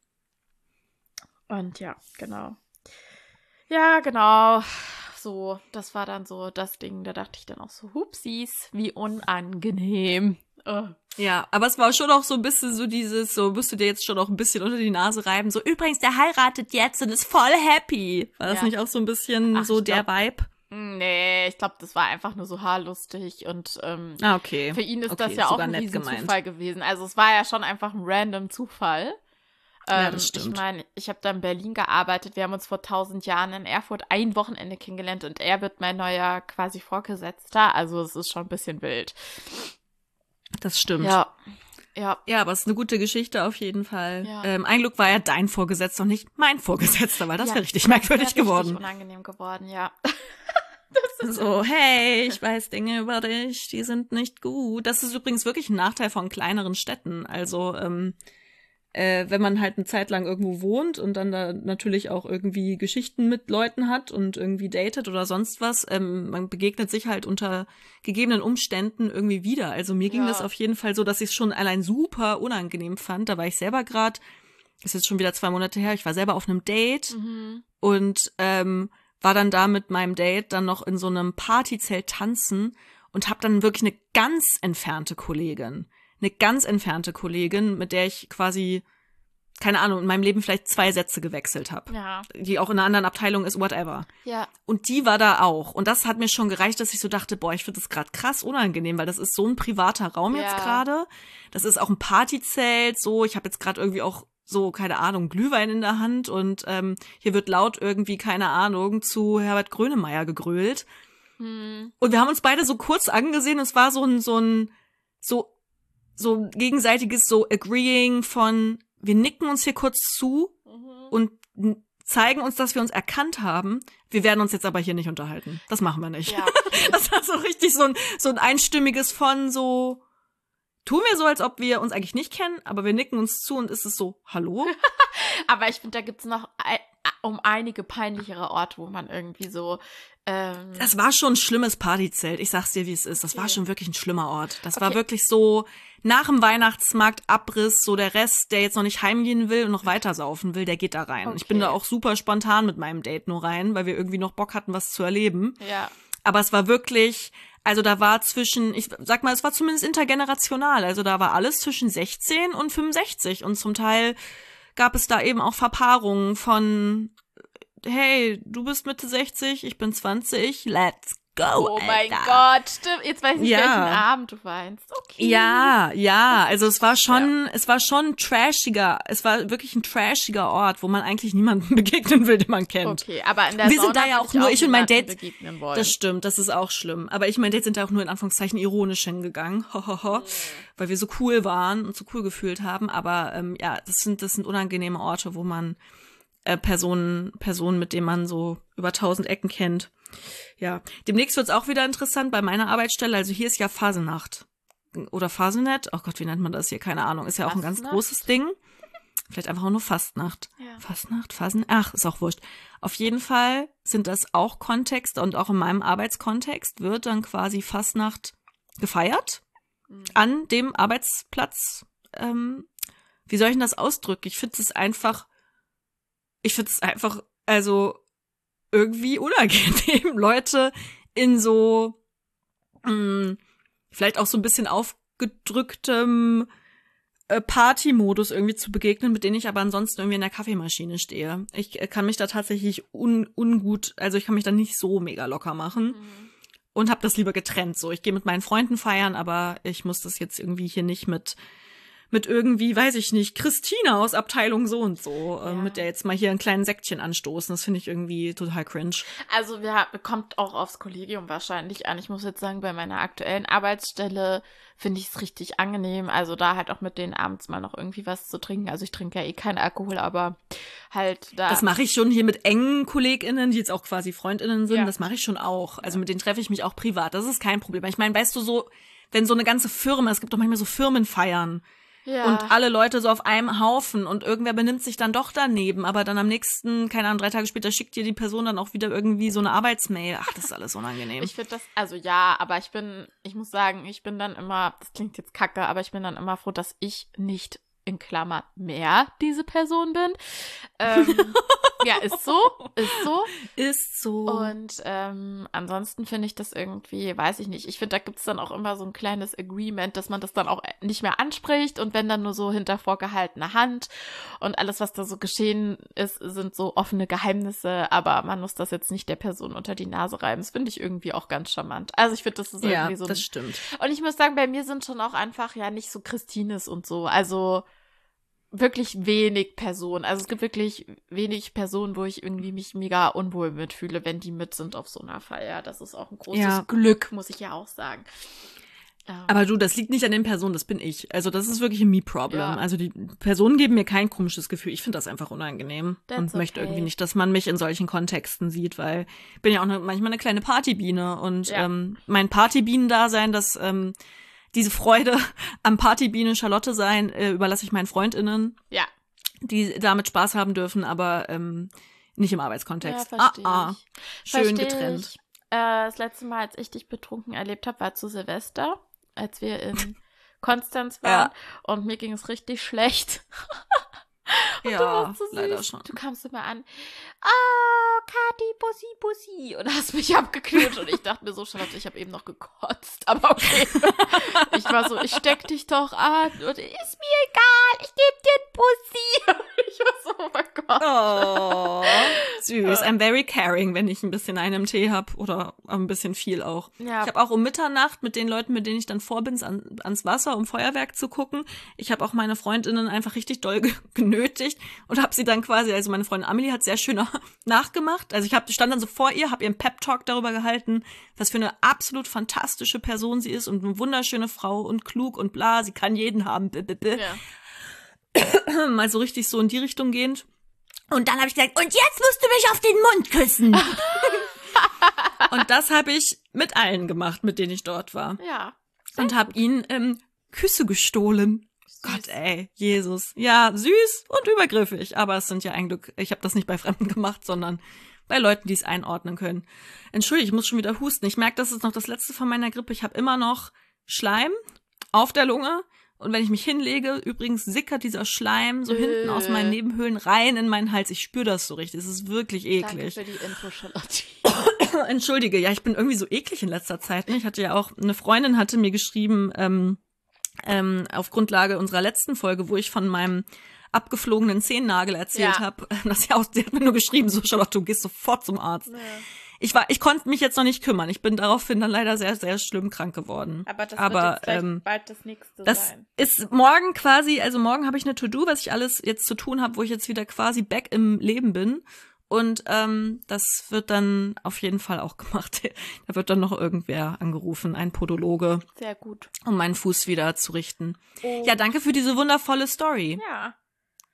Speaker 2: Und ja, genau. Ja, genau. So, das war dann so das Ding. Da dachte ich dann auch so, hupsies, wie unangenehm. Oh.
Speaker 1: Ja, aber es war schon auch so ein bisschen so dieses, so musst du dir jetzt schon auch ein bisschen unter die Nase reiben. So, übrigens, der heiratet jetzt und ist voll happy. War das
Speaker 2: Ja.
Speaker 1: nicht auch so ein bisschen
Speaker 2: Ach,
Speaker 1: so
Speaker 2: ich
Speaker 1: der
Speaker 2: glaub-
Speaker 1: Vibe?
Speaker 2: Nee, ich glaube, das war einfach nur so haarlustig. Und ähm,
Speaker 1: Ah, okay.
Speaker 2: für ihn ist
Speaker 1: okay,
Speaker 2: das ja auch
Speaker 1: sogar
Speaker 2: ein
Speaker 1: nett
Speaker 2: Riesenzufall
Speaker 1: gemeint.
Speaker 2: gewesen. Also es war ja schon einfach ein random Zufall.
Speaker 1: Ja,
Speaker 2: Ähm,
Speaker 1: das stimmt.
Speaker 2: Ich meine, ich habe da in Berlin gearbeitet. Wir haben uns vor tausend Jahren in Erfurt ein Wochenende kennengelernt und er wird mein neuer quasi Vorgesetzter. Also es ist schon ein bisschen wild.
Speaker 1: Das stimmt.
Speaker 2: Ja, ja.
Speaker 1: Ja, aber es ist eine gute Geschichte auf jeden Fall.
Speaker 2: Ja.
Speaker 1: Ähm, ein Glück war ja dein Vorgesetzter und nicht mein Vorgesetzter, weil das
Speaker 2: Ja.
Speaker 1: wäre richtig merkwürdig
Speaker 2: Wäre
Speaker 1: geworden.
Speaker 2: Richtig unangenehm geworden, ja.
Speaker 1: So, hey, ich weiß Dinge über dich, die sind nicht gut. Das ist übrigens wirklich ein Nachteil von kleineren Städten. Also, ähm, äh, wenn man halt eine Zeit lang irgendwo wohnt und dann da natürlich auch irgendwie Geschichten mit Leuten hat und irgendwie datet oder sonst was, ähm, man begegnet sich halt unter gegebenen Umständen irgendwie wieder. Also mir ging
Speaker 2: Ja.
Speaker 1: das auf jeden Fall so, dass ich es schon allein super unangenehm fand. Da war ich selber gerade, ist jetzt schon wieder zwei Monate her, ich war selber auf einem Date
Speaker 2: Mhm.
Speaker 1: und ähm, war dann da mit meinem Date dann noch in so einem Partyzelt tanzen und habe dann wirklich eine ganz entfernte Kollegin, eine ganz entfernte Kollegin, mit der ich quasi, keine Ahnung, in meinem Leben vielleicht zwei Sätze gewechselt habe,
Speaker 2: Ja,
Speaker 1: die auch in einer anderen Abteilung ist, whatever.
Speaker 2: ja,
Speaker 1: Und die war da auch. Und das hat mir schon gereicht, dass ich so dachte, boah, ich finde das gerade krass unangenehm, weil das ist so ein privater Raum
Speaker 2: Ja.
Speaker 1: jetzt gerade. Das ist auch ein Partyzelt, so. Ich habe jetzt gerade irgendwie auch so, keine Ahnung, Glühwein in der Hand und ähm, hier wird laut irgendwie, keine Ahnung, zu Herbert Grönemeyer gegrölt.
Speaker 2: hm.
Speaker 1: Und wir haben uns beide so kurz angesehen und es war so ein, so ein, so, so gegenseitiges so Agreeing von, wir nicken uns hier kurz zu
Speaker 2: Mhm.
Speaker 1: und n- zeigen uns, dass wir uns erkannt haben. Wir werden uns jetzt aber hier nicht unterhalten. Das machen wir nicht.
Speaker 2: Ja,
Speaker 1: Das war so richtig so ein, so ein einstimmiges von so, tun wir so, als ob wir uns eigentlich nicht kennen, aber wir nicken uns zu und ist es so, hallo?
Speaker 2: aber ich finde, da gibt's noch ein, um einige peinlichere Orte, wo man irgendwie so ähm,
Speaker 1: Das war schon ein schlimmes Partyzelt. Ich sag's dir, wie es ist. Das war
Speaker 2: Okay.
Speaker 1: schon wirklich ein schlimmer Ort. Das war
Speaker 2: Okay.
Speaker 1: wirklich so nach dem Weihnachtsmarkt Abriss, so der Rest, der jetzt noch nicht heimgehen will und noch weiter saufen will, der geht da rein. Ich bin
Speaker 2: Okay.
Speaker 1: da auch super spontan mit meinem Date nur rein, weil wir irgendwie noch Bock hatten, was zu erleben.
Speaker 2: ja,
Speaker 1: Aber es war wirklich, also da war zwischen, ich sag mal, es war zumindest intergenerational. Also da war alles zwischen sechzehn und fünfundsechzig. Und zum Teil gab es da eben auch Verpaarungen von, hey, du bist Mitte sechzig, ich bin zwanzig, let's go,
Speaker 2: oh mein
Speaker 1: Alter.
Speaker 2: Gott, stimmt. Jetzt weiß ich,
Speaker 1: Ja.
Speaker 2: welchen Abend du weinst. Okay.
Speaker 1: Ja, ja, also es war schon, es war schon trashiger, es war wirklich ein trashiger Ort, wo man eigentlich niemanden begegnen will, den man kennt.
Speaker 2: Okay, aber in der
Speaker 1: Wir sind
Speaker 2: Sauna
Speaker 1: da ja
Speaker 2: würde
Speaker 1: auch nur, ich und mein
Speaker 2: niemandem
Speaker 1: Date-
Speaker 2: begegnen wollen.
Speaker 1: Das stimmt, das ist auch schlimm. Aber ich und mein Date sind da auch nur in Anführungszeichen ironisch hingegangen, hohoho, weil wir so cool waren und so cool gefühlt haben. Aber ähm, ja, das sind, das sind unangenehme Orte, wo man äh, Personen, Personen, mit denen man so über tausend Ecken kennt. Ja, demnächst wird's auch wieder interessant bei meiner Arbeitsstelle. Also hier ist ja Phasenacht. oder Fasenet, oh Gott, wie nennt man das hier? Keine Ahnung, ist ja auch ein ganz
Speaker 2: Fastnacht?
Speaker 1: großes Ding. Vielleicht einfach auch nur Fastnacht.
Speaker 2: Ja.
Speaker 1: Fastnacht, Fasen, ach, ist auch wurscht. Auf jeden Fall sind das auch Kontexte und auch in meinem Arbeitskontext wird dann quasi Fastnacht gefeiert
Speaker 2: Mhm.
Speaker 1: an dem Arbeitsplatz. Ähm, wie soll ich denn das ausdrücken? Ich finde es einfach, ich finde es einfach, also irgendwie unangenehm, Leute in so mh, vielleicht auch so ein bisschen aufgedrücktem äh, Party-Modus irgendwie zu begegnen, mit denen ich aber ansonsten irgendwie in der Kaffeemaschine stehe. Ich äh, kann mich da tatsächlich un ungut, also ich kann mich da nicht so mega locker machen
Speaker 2: Mhm.
Speaker 1: und habe das lieber getrennt. So, ich gehe mit meinen Freunden feiern, aber ich muss das jetzt irgendwie hier nicht mit mit irgendwie, weiß ich nicht, Christina aus Abteilung so und so, äh,
Speaker 2: Ja.
Speaker 1: mit der jetzt mal hier ein kleinen Säckchen anstoßen. Das finde ich irgendwie total cringe.
Speaker 2: Also wir kommt auch aufs Kollegium wahrscheinlich an. Ich muss jetzt sagen, bei meiner aktuellen Arbeitsstelle finde ich es richtig angenehm. Also da halt auch mit denen abends mal noch irgendwie was zu trinken. Also ich trinke ja eh keinen Alkohol, aber halt da.
Speaker 1: Das mache ich schon hier mit engen KollegInnen, die jetzt auch quasi FreundInnen sind.
Speaker 2: Ja.
Speaker 1: Das mache ich schon auch. Also mit denen treffe ich mich auch privat. Das ist kein Problem. Ich meine, weißt du, so, wenn so eine ganze Firma, es gibt doch manchmal so Firmenfeiern
Speaker 2: ja.
Speaker 1: und alle Leute so auf einem Haufen und irgendwer benimmt sich dann doch daneben, aber dann am nächsten, keine Ahnung, drei Tage später schickt dir die Person dann auch wieder irgendwie so eine Arbeitsmail. Ach, das ist alles unangenehm.
Speaker 2: Ich finde das, also ja, aber ich bin, ich muss sagen, ich bin dann immer, das klingt jetzt kacke, aber ich bin dann immer froh, dass ich nicht in Klammer mehr diese Person bin. Ähm, ja, ist so, ist so.
Speaker 1: Ist so.
Speaker 2: Und ähm, ansonsten finde ich das irgendwie, weiß ich nicht, ich finde, da gibt es dann auch immer so ein kleines Agreement, dass man das dann auch nicht mehr anspricht und wenn dann nur so hinter vorgehaltener Hand und alles, was da so geschehen ist, sind so offene Geheimnisse, aber man muss das jetzt nicht der Person unter die Nase reiben. Das finde ich irgendwie auch ganz charmant. Also ich finde, das ist
Speaker 1: ja,
Speaker 2: irgendwie so.
Speaker 1: das stimmt.
Speaker 2: Und ich muss sagen, bei mir sind schon auch einfach ja nicht so Christines und so, also wirklich wenig Personen. Also es gibt wirklich wenig Personen, wo ich irgendwie mich mega unwohl mitfühle, wenn die mit sind auf so einer Feier. Das ist auch ein großes
Speaker 1: Ja.
Speaker 2: Glück, muss ich ja auch sagen. Ähm,
Speaker 1: Aber du, das liegt nicht an den Personen, das bin ich. Also das ist wirklich ein Me-Problem.
Speaker 2: Ja.
Speaker 1: Also die Personen geben mir kein komisches Gefühl. Ich finde das einfach unangenehm
Speaker 2: That's
Speaker 1: und möchte
Speaker 2: okay.
Speaker 1: irgendwie nicht, dass man mich in solchen Kontexten sieht, weil ich bin ja auch ne, manchmal eine kleine Partybiene und
Speaker 2: Ja.
Speaker 1: ähm, mein Partybienen-Dasein, das ähm, diese Freude am Partybiene Charlotte sein, äh, überlasse ich meinen FreundInnen,
Speaker 2: ja,
Speaker 1: die damit Spaß haben dürfen, aber ähm, nicht im
Speaker 2: ja,
Speaker 1: Arbeitskontext.
Speaker 2: verstehe
Speaker 1: ah, ah.
Speaker 2: ich.
Speaker 1: Schön
Speaker 2: Versteh
Speaker 1: getrennt.
Speaker 2: Ich. Äh, das letzte Mal, als ich dich betrunken erlebt habe, war zu Silvester, als wir in Konstanz waren
Speaker 1: Ja.
Speaker 2: und mir ging es richtig schlecht. Und
Speaker 1: Ja,
Speaker 2: du warst so süß.
Speaker 1: leider schon.
Speaker 2: Du kamst immer an, ah, Kathi, Bussi, Bussi. Und hast mich abgeknutscht. Und ich dachte mir so, Charlotte, ich habe eben noch gekotzt. Aber okay. Ich war so, ich steck dich doch an. Und ist mir egal, ich geb dir einen Bussi. Und ich war so, oh mein Gott.
Speaker 1: Oh, süß. I'm very caring, wenn ich ein bisschen einen im Tee habe oder ein bisschen viel auch.
Speaker 2: Ja.
Speaker 1: Ich habe auch um Mitternacht mit den Leuten, mit denen ich dann vor bin, an, ans Wasser, um Feuerwerk zu gucken. Ich habe auch meine Freundinnen einfach richtig doll ge genötigt und habe sie dann quasi, also meine Freundin Amelie hat sehr schön nachgemacht. Also ich hab, stand dann so vor ihr, habe ihr einen Pep-Talk darüber gehalten, was für eine absolut fantastische Person sie ist und eine wunderschöne Frau und klug und bla, sie kann jeden haben.
Speaker 2: Ja.
Speaker 1: Mal so richtig so in die Richtung gehend. Und dann habe ich gesagt, und jetzt musst du mich auf den Mund küssen. Und das habe ich mit allen gemacht, mit denen ich dort war.
Speaker 2: Ja.
Speaker 1: Und habe ihnen ähm, Küsse gestohlen.
Speaker 2: Süß.
Speaker 1: Gott, ey, Jesus. Ja, süß und übergriffig. Aber es sind ja ein Glück, ich habe das nicht bei Fremden gemacht, sondern bei Leuten, die es einordnen können. Entschuldige, ich muss schon wieder husten. Ich merke, das ist noch das Letzte von meiner Grippe. Ich habe immer noch Schleim auf der Lunge. Und wenn ich mich hinlege, übrigens sickert dieser Schleim so
Speaker 2: Äh.
Speaker 1: hinten aus meinen Nebenhöhlen rein in meinen Hals. Ich spüre das so richtig. Es ist wirklich
Speaker 2: Danke
Speaker 1: eklig.
Speaker 2: für die Info, Charlotte.
Speaker 1: Entschuldige, ja, ich bin irgendwie so eklig in letzter Zeit. Ne? Ich hatte ja auch, eine Freundin hatte mir geschrieben, ähm, ähm, auf Grundlage unserer letzten Folge, wo ich von meinem abgeflogenen Zehennagel erzählt
Speaker 2: Ja.
Speaker 1: habe, dass sie auch, sie hat mir nur geschrieben, so Charlotte, du gehst sofort zum Arzt.
Speaker 2: Ja.
Speaker 1: Ich war, ich konnte mich jetzt noch nicht kümmern. Ich bin daraufhin dann leider sehr, sehr schlimm krank geworden.
Speaker 2: Aber das
Speaker 1: Aber,
Speaker 2: wird jetzt vielleicht
Speaker 1: ähm,
Speaker 2: bald das nächste
Speaker 1: Das
Speaker 2: sein.
Speaker 1: ist morgen quasi, also morgen habe ich eine To-Do, was ich alles jetzt zu tun habe, wo ich jetzt wieder quasi back im Leben bin. Und ähm, das wird dann auf jeden Fall auch gemacht. Da wird dann noch irgendwer angerufen, ein Podologe,
Speaker 2: Sehr gut.
Speaker 1: um meinen Fuß wieder zu richten.
Speaker 2: Oh.
Speaker 1: Ja, danke für diese wundervolle Story.
Speaker 2: Ja.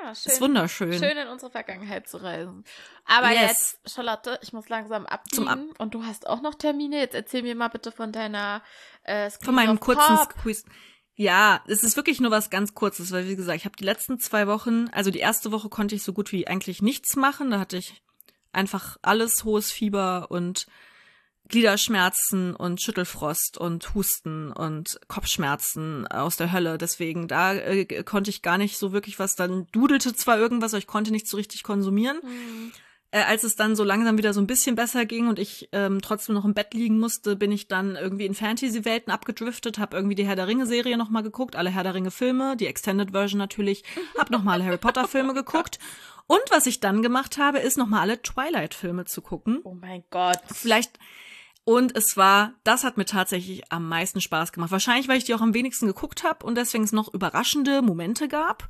Speaker 2: Ja, schön.
Speaker 1: Ist wunderschön.
Speaker 2: Schön in unsere Vergangenheit zu reisen. Aber yes. jetzt, Charlotte, ich muss langsam abbiegen. Ab und du hast auch noch Termine. Jetzt erzähl mir mal bitte von deiner äh, Squeeze
Speaker 1: Von meinem
Speaker 2: of
Speaker 1: kurzen
Speaker 2: Pop.
Speaker 1: Squeeze. Ja, es ist wirklich nur was ganz Kurzes, weil wie gesagt, ich habe die letzten zwei Wochen, also die erste Woche konnte ich so gut wie eigentlich nichts machen. Da hatte ich einfach alles, hohes Fieber und Gliederschmerzen und Schüttelfrost und Husten und Kopfschmerzen aus der Hölle. Deswegen, da äh, konnte ich gar nicht so wirklich was. Dann dudelte zwar irgendwas, aber ich konnte nicht so richtig konsumieren.
Speaker 2: Mhm.
Speaker 1: Äh, als es dann so langsam wieder so ein bisschen besser ging und ich ähm, trotzdem noch im Bett liegen musste, bin ich dann irgendwie in Fantasy-Welten abgedriftet, habe irgendwie die Herr der Ringe-Serie nochmal geguckt, alle Herr der Ringe-Filme, die Extended Version natürlich, habe nochmal alle Harry Potter-Filme geguckt. Und was ich dann gemacht habe, ist nochmal alle Twilight-Filme zu gucken.
Speaker 2: Oh mein Gott.
Speaker 1: Vielleicht... Und es war, das hat mir tatsächlich am meisten Spaß gemacht. Wahrscheinlich, weil ich die auch am wenigsten geguckt habe und deswegen es noch überraschende Momente gab.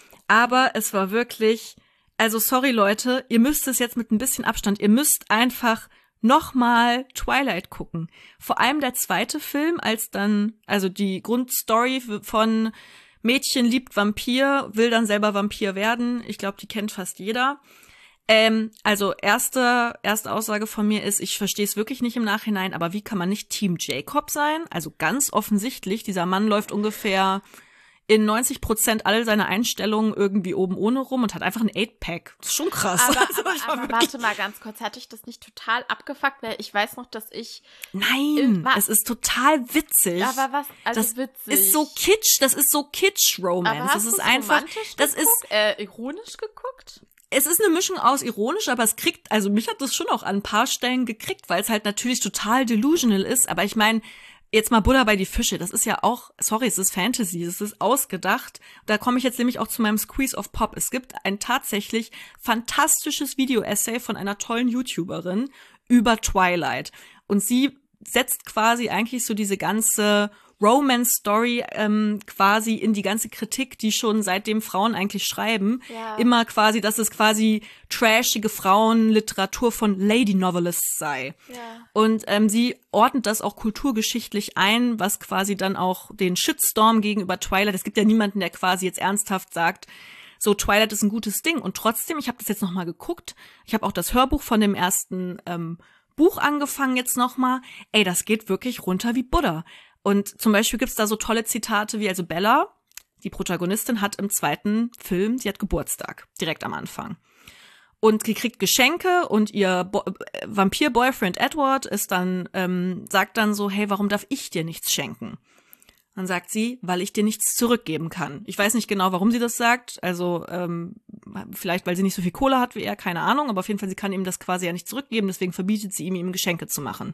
Speaker 1: Aber es war wirklich, also sorry Leute, ihr müsst es jetzt mit ein bisschen Abstand, ihr müsst einfach nochmal Twilight gucken. Vor allem der zweite Film, als dann, also die Grundstory von Mädchen liebt Vampir, will dann selber Vampir werden. Ich glaube, die kennt fast jeder. Ähm, also erste, erste Aussage von mir ist, ich verstehe es wirklich nicht im Nachhinein, aber wie kann man nicht Team Jacob sein? Also ganz offensichtlich, dieser Mann läuft ungefähr in neunzig Prozent all seiner Einstellungen irgendwie oben ohne rum und hat einfach ein Eight-Pack. Das ist schon krass.
Speaker 2: Aber,
Speaker 1: also,
Speaker 2: aber, aber warte mal ganz kurz, hatte ich das nicht total abgefuckt? Weil ich weiß noch, dass ich...
Speaker 1: Nein,
Speaker 2: was?
Speaker 1: es ist total witzig.
Speaker 2: Aber was, also
Speaker 1: das
Speaker 2: witzig.
Speaker 1: ist so kitsch, das ist so kitsch-Romance.
Speaker 2: Aber hast
Speaker 1: das ist
Speaker 2: du's
Speaker 1: einfach,
Speaker 2: romantisch
Speaker 1: das
Speaker 2: geguckt?
Speaker 1: ist...
Speaker 2: Äh, ironisch geguckt?
Speaker 1: Es ist eine Mischung aus ironisch, aber es kriegt, also mich hat das schon auch an ein paar Stellen gekriegt, weil es halt natürlich total delusional ist. Aber ich meine, jetzt mal Butter bei die Fische. Das ist ja auch, sorry, es ist Fantasy, es ist ausgedacht. Da komme ich jetzt nämlich auch zu meinem Squeeze of Pop. Es gibt ein tatsächlich fantastisches Video-Essay von einer tollen YouTuberin über Twilight. Und sie setzt quasi eigentlich so diese ganze Romance-Story ähm, quasi in die ganze Kritik, die schon seitdem Frauen eigentlich schreiben.
Speaker 2: Ja.
Speaker 1: Immer quasi, dass es quasi trashige Frauenliteratur von Lady Novelists sei.
Speaker 2: Ja.
Speaker 1: Und ähm, sie ordnet das auch kulturgeschichtlich ein, was quasi dann auch den Shitstorm gegenüber Twilight, es gibt ja niemanden, der quasi jetzt ernsthaft sagt, so Twilight ist ein gutes Ding. Und trotzdem, ich habe das jetzt nochmal geguckt, ich habe auch das Hörbuch von dem ersten ähm, Buch angefangen jetzt nochmal. Ey, das geht wirklich runter wie Butter. Und zum Beispiel gibt's da so tolle Zitate wie, also Bella, die Protagonistin, hat im zweiten Film, sie hat Geburtstag, direkt am Anfang. Und sie kriegt Geschenke und ihr Bo- Vampir-Boyfriend Edward ist dann, ähm, sagt dann so, hey, warum darf ich dir nichts schenken? Dann sagt sie, weil ich dir nichts zurückgeben kann. Ich weiß nicht genau, warum sie das sagt. Also ähm, vielleicht, weil sie nicht so viel Kohle hat wie er, keine Ahnung. Aber auf jeden Fall, sie kann ihm das quasi ja nicht zurückgeben. Deswegen verbietet sie ihm, ihm Geschenke zu machen.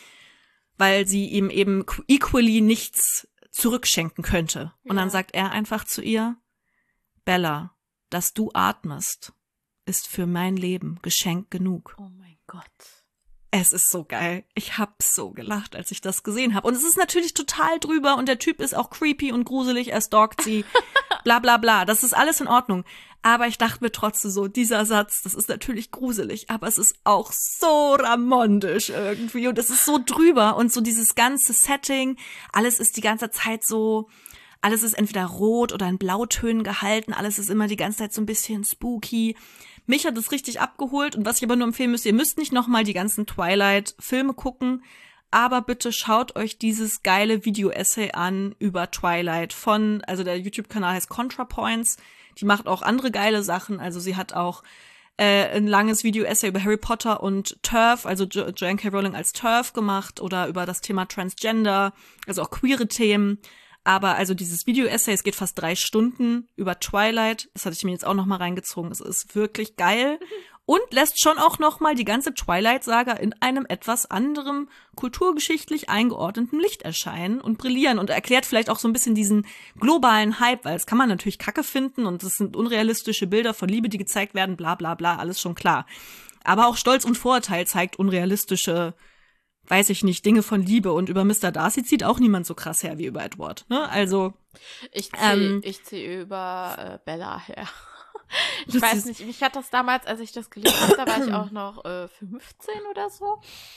Speaker 1: Weil sie ihm eben equally nichts zurückschenken könnte. Und
Speaker 2: Ja.
Speaker 1: dann sagt er einfach zu ihr, Bella, dass du atmest, ist für mein Leben Geschenk genug.
Speaker 2: Oh mein Gott.
Speaker 1: Es ist so geil. Ich hab so gelacht, als ich das gesehen habe. Und es ist natürlich total drüber und der Typ ist auch creepy und gruselig, er stalkt sie, bla bla bla. Das ist alles in Ordnung. Aber ich dachte mir trotzdem so, dieser Satz, das ist natürlich gruselig, aber es ist auch so ramondisch irgendwie. Und es ist so drüber und so dieses ganze Setting, alles ist die ganze Zeit so, alles ist entweder rot oder in Blautönen gehalten, alles ist immer die ganze Zeit so ein bisschen spooky. Mich hat es richtig abgeholt und was ich aber nur empfehlen müsst, ihr müsst nicht nochmal die ganzen Twilight-Filme gucken, aber bitte schaut euch dieses geile Video-Essay an über Twilight von, also der YouTube-Kanal heißt ContraPoints, die macht auch andere geile Sachen, also sie hat auch äh, ein langes Video-Essay über Harry Potter und TERF, also jo- Joanne K. Rowling als TERF gemacht oder über das Thema Transgender, also auch queere Themen. Aber also dieses Video-Essay, es geht fast drei Stunden über Twilight. Das hatte ich mir jetzt auch noch mal reingezogen. Es ist wirklich geil und lässt schon auch noch mal die ganze Twilight-Saga in einem etwas anderem kulturgeschichtlich eingeordneten Licht erscheinen und brillieren und erklärt vielleicht auch so ein bisschen diesen globalen Hype, weil das kann man natürlich kacke finden und es sind unrealistische Bilder von Liebe, die gezeigt werden, bla bla bla, alles schon klar. Aber auch Stolz und Vorurteil zeigt unrealistische, weiß ich nicht, Dinge von Liebe und über Mister Darcy zieht auch niemand so krass her wie über Edward, ne? Also
Speaker 2: Ich ziehe
Speaker 1: Ähm,
Speaker 2: ich zieh über äh, Bella her. Ich
Speaker 1: Das
Speaker 2: weiß
Speaker 1: ist-
Speaker 2: nicht, mich hat das damals, als ich das gelesen habe, da war ich auch noch äh, fünfzehn oder so.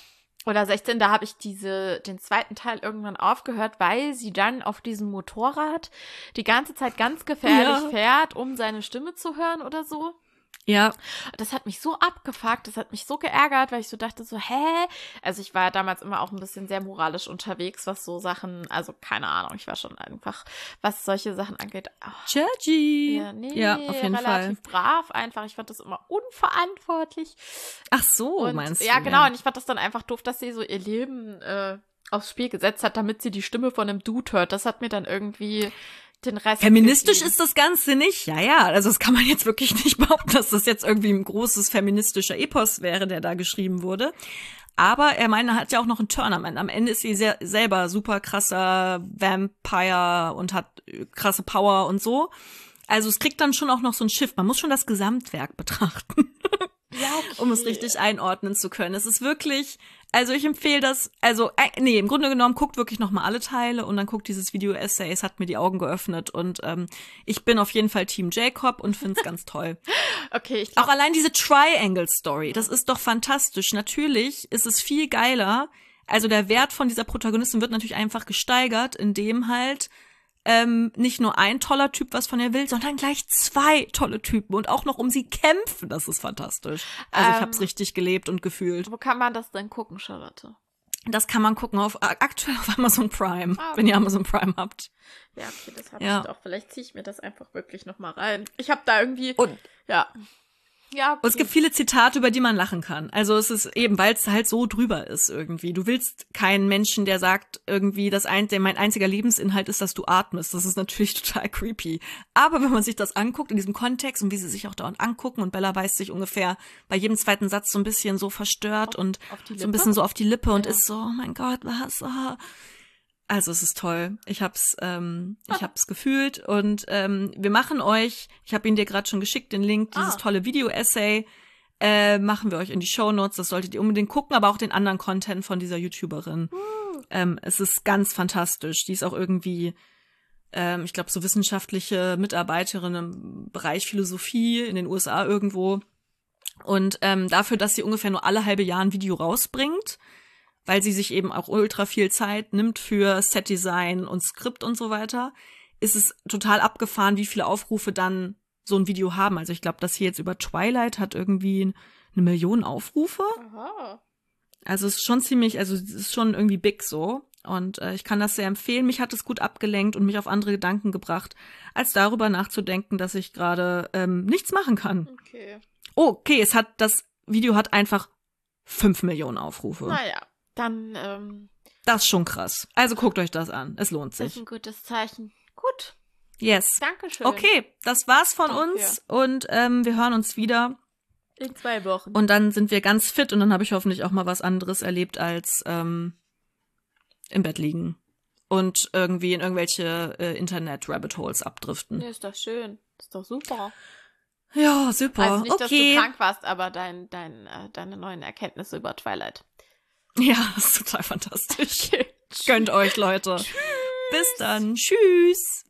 Speaker 2: oder sechzehn, da habe ich diese, den zweiten Teil irgendwann aufgehört, weil sie dann auf diesem Motorrad die ganze Zeit ganz gefährlich
Speaker 1: Ja.
Speaker 2: fährt, um seine Stimme zu hören oder so.
Speaker 1: Ja,
Speaker 2: Das hat mich so abgefuckt, das hat mich so geärgert, weil ich so dachte so, hä? Also ich war ja damals immer auch ein bisschen sehr moralisch unterwegs, was so Sachen, also keine Ahnung, ich war schon einfach, was solche Sachen angeht. Oh,
Speaker 1: Judgy.
Speaker 2: ja, nee,
Speaker 1: Ja, auf jeden
Speaker 2: relativ
Speaker 1: Fall.
Speaker 2: brav einfach. Ich fand das immer unverantwortlich.
Speaker 1: Ach so,
Speaker 2: Und
Speaker 1: meinst du?
Speaker 2: ja, genau, und ich fand das dann einfach doof, dass sie so ihr Leben äh, aufs Spiel gesetzt hat, damit sie die Stimme von einem Dude hört. Das hat mir dann irgendwie den Rest
Speaker 1: Feministisch
Speaker 2: gegeben.
Speaker 1: ist das Ganze nicht. Ja, ja, also das kann man jetzt wirklich nicht behaupten, dass das jetzt irgendwie ein großes feministischer Epos wäre, der da geschrieben wurde. Aber er meine, hat ja auch noch einen Turn am Ende. Am Ende ist sie sehr, selber super krasser Vampire und hat krasse Power und so. Also es kriegt dann schon auch noch so ein Shift. Man muss schon das Gesamtwerk betrachten.
Speaker 2: Ja, okay.
Speaker 1: Um es richtig einordnen zu können. Es ist wirklich, also ich empfehle das, also, äh, nee, im Grunde genommen, guckt wirklich nochmal alle Teile und dann guckt dieses Video-Essay, es hat mir die Augen geöffnet und ähm, ich bin auf jeden Fall Team Jacob und finde es ganz toll.
Speaker 2: Okay, ich glaub,
Speaker 1: Auch allein diese Triangle-Story, das ist doch fantastisch. Natürlich ist es viel geiler, also der Wert von dieser Protagonistin wird natürlich einfach gesteigert, indem halt Ähm, nicht nur ein toller Typ was von ihr will, sondern gleich zwei tolle Typen und auch noch um sie kämpfen. Das ist fantastisch. Also ich
Speaker 2: Ähm,
Speaker 1: hab's richtig gelebt und gefühlt.
Speaker 2: wo kann man das denn gucken, Charlotte?
Speaker 1: Das kann man gucken auf aktuell auf Amazon Prime,
Speaker 2: Ah, okay.
Speaker 1: wenn ihr Amazon Prime habt.
Speaker 2: Ja, okay, das habe
Speaker 1: Ja.
Speaker 2: ich doch. Vielleicht ziehe ich mir das einfach wirklich noch mal rein. Ich habe da irgendwie,
Speaker 1: Und,
Speaker 2: ja. Ja, okay.
Speaker 1: und es gibt viele Zitate, über die man lachen kann. Also es ist eben, weil es halt so drüber ist irgendwie. Du willst keinen Menschen, der sagt irgendwie, das ein, der, mein einziger Lebensinhalt ist, dass du atmest. Das ist natürlich total creepy. Aber wenn man sich das anguckt in diesem Kontext und wie sie sich auch dauernd angucken und Bella beißt sich ungefähr bei jedem zweiten Satz so ein bisschen so verstört
Speaker 2: Auf-
Speaker 1: und
Speaker 2: auf die
Speaker 1: so ein
Speaker 2: Lippe?
Speaker 1: bisschen so auf die Lippe und
Speaker 2: Ja.
Speaker 1: ist so, oh mein Gott, was? Ah. Also es ist toll. Ich hab's, ähm, ich hab's gefühlt und ähm, wir machen euch, ich habe ihn dir gerade schon geschickt, den Link, dieses
Speaker 2: Ah.
Speaker 1: tolle Video-Essay, äh, machen wir euch in die Shownotes. Das solltet ihr unbedingt gucken, aber auch den anderen Content von dieser YouTuberin.
Speaker 2: Uh.
Speaker 1: Ähm, es ist ganz fantastisch. Die ist auch irgendwie, ähm, ich glaube, so wissenschaftliche Mitarbeiterin im Bereich Philosophie in den U S A irgendwo. Und ähm, dafür, dass sie ungefähr nur alle halbe Jahr ein Video rausbringt, weil sie sich eben auch ultra viel Zeit nimmt für Setdesign und Skript und so weiter, ist es total abgefahren, wie viele Aufrufe dann so ein Video haben. Also ich glaube, das hier jetzt über Twilight hat irgendwie eine Million Aufrufe.
Speaker 2: Aha.
Speaker 1: Also es ist schon ziemlich, also es ist schon irgendwie big so. Und äh, ich kann das sehr empfehlen. Mich hat es gut abgelenkt und mich auf andere Gedanken gebracht, als darüber nachzudenken, dass ich gerade ähm, nichts machen kann.
Speaker 2: Okay.
Speaker 1: Oh, okay, es hat, das Video hat einfach fünf Millionen Aufrufe.
Speaker 2: Naja, dann ähm,
Speaker 1: Das ist schon krass. Also guckt euch das an. Es lohnt
Speaker 2: ist ein
Speaker 1: sich.
Speaker 2: gutes Zeichen. Gut,
Speaker 1: Yes.
Speaker 2: Dankeschön.
Speaker 1: Okay, das war's von
Speaker 2: Danke.
Speaker 1: uns und ähm, wir hören uns wieder.
Speaker 2: In zwei Wochen.
Speaker 1: Und dann sind wir ganz fit und dann habe ich hoffentlich auch mal was anderes erlebt als ähm, im Bett liegen und irgendwie in irgendwelche äh, Internet-Rabbit-Holes abdriften.
Speaker 2: Nee, ist doch schön. Ist doch super.
Speaker 1: Ja, super.
Speaker 2: Also nicht, dass du
Speaker 1: okay.
Speaker 2: krank warst, aber dein, dein, äh, deine neuen Erkenntnisse über Twilight.
Speaker 1: Ja, das ist total fantastisch. Gönnt euch, Leute. Bis dann. Tschüss.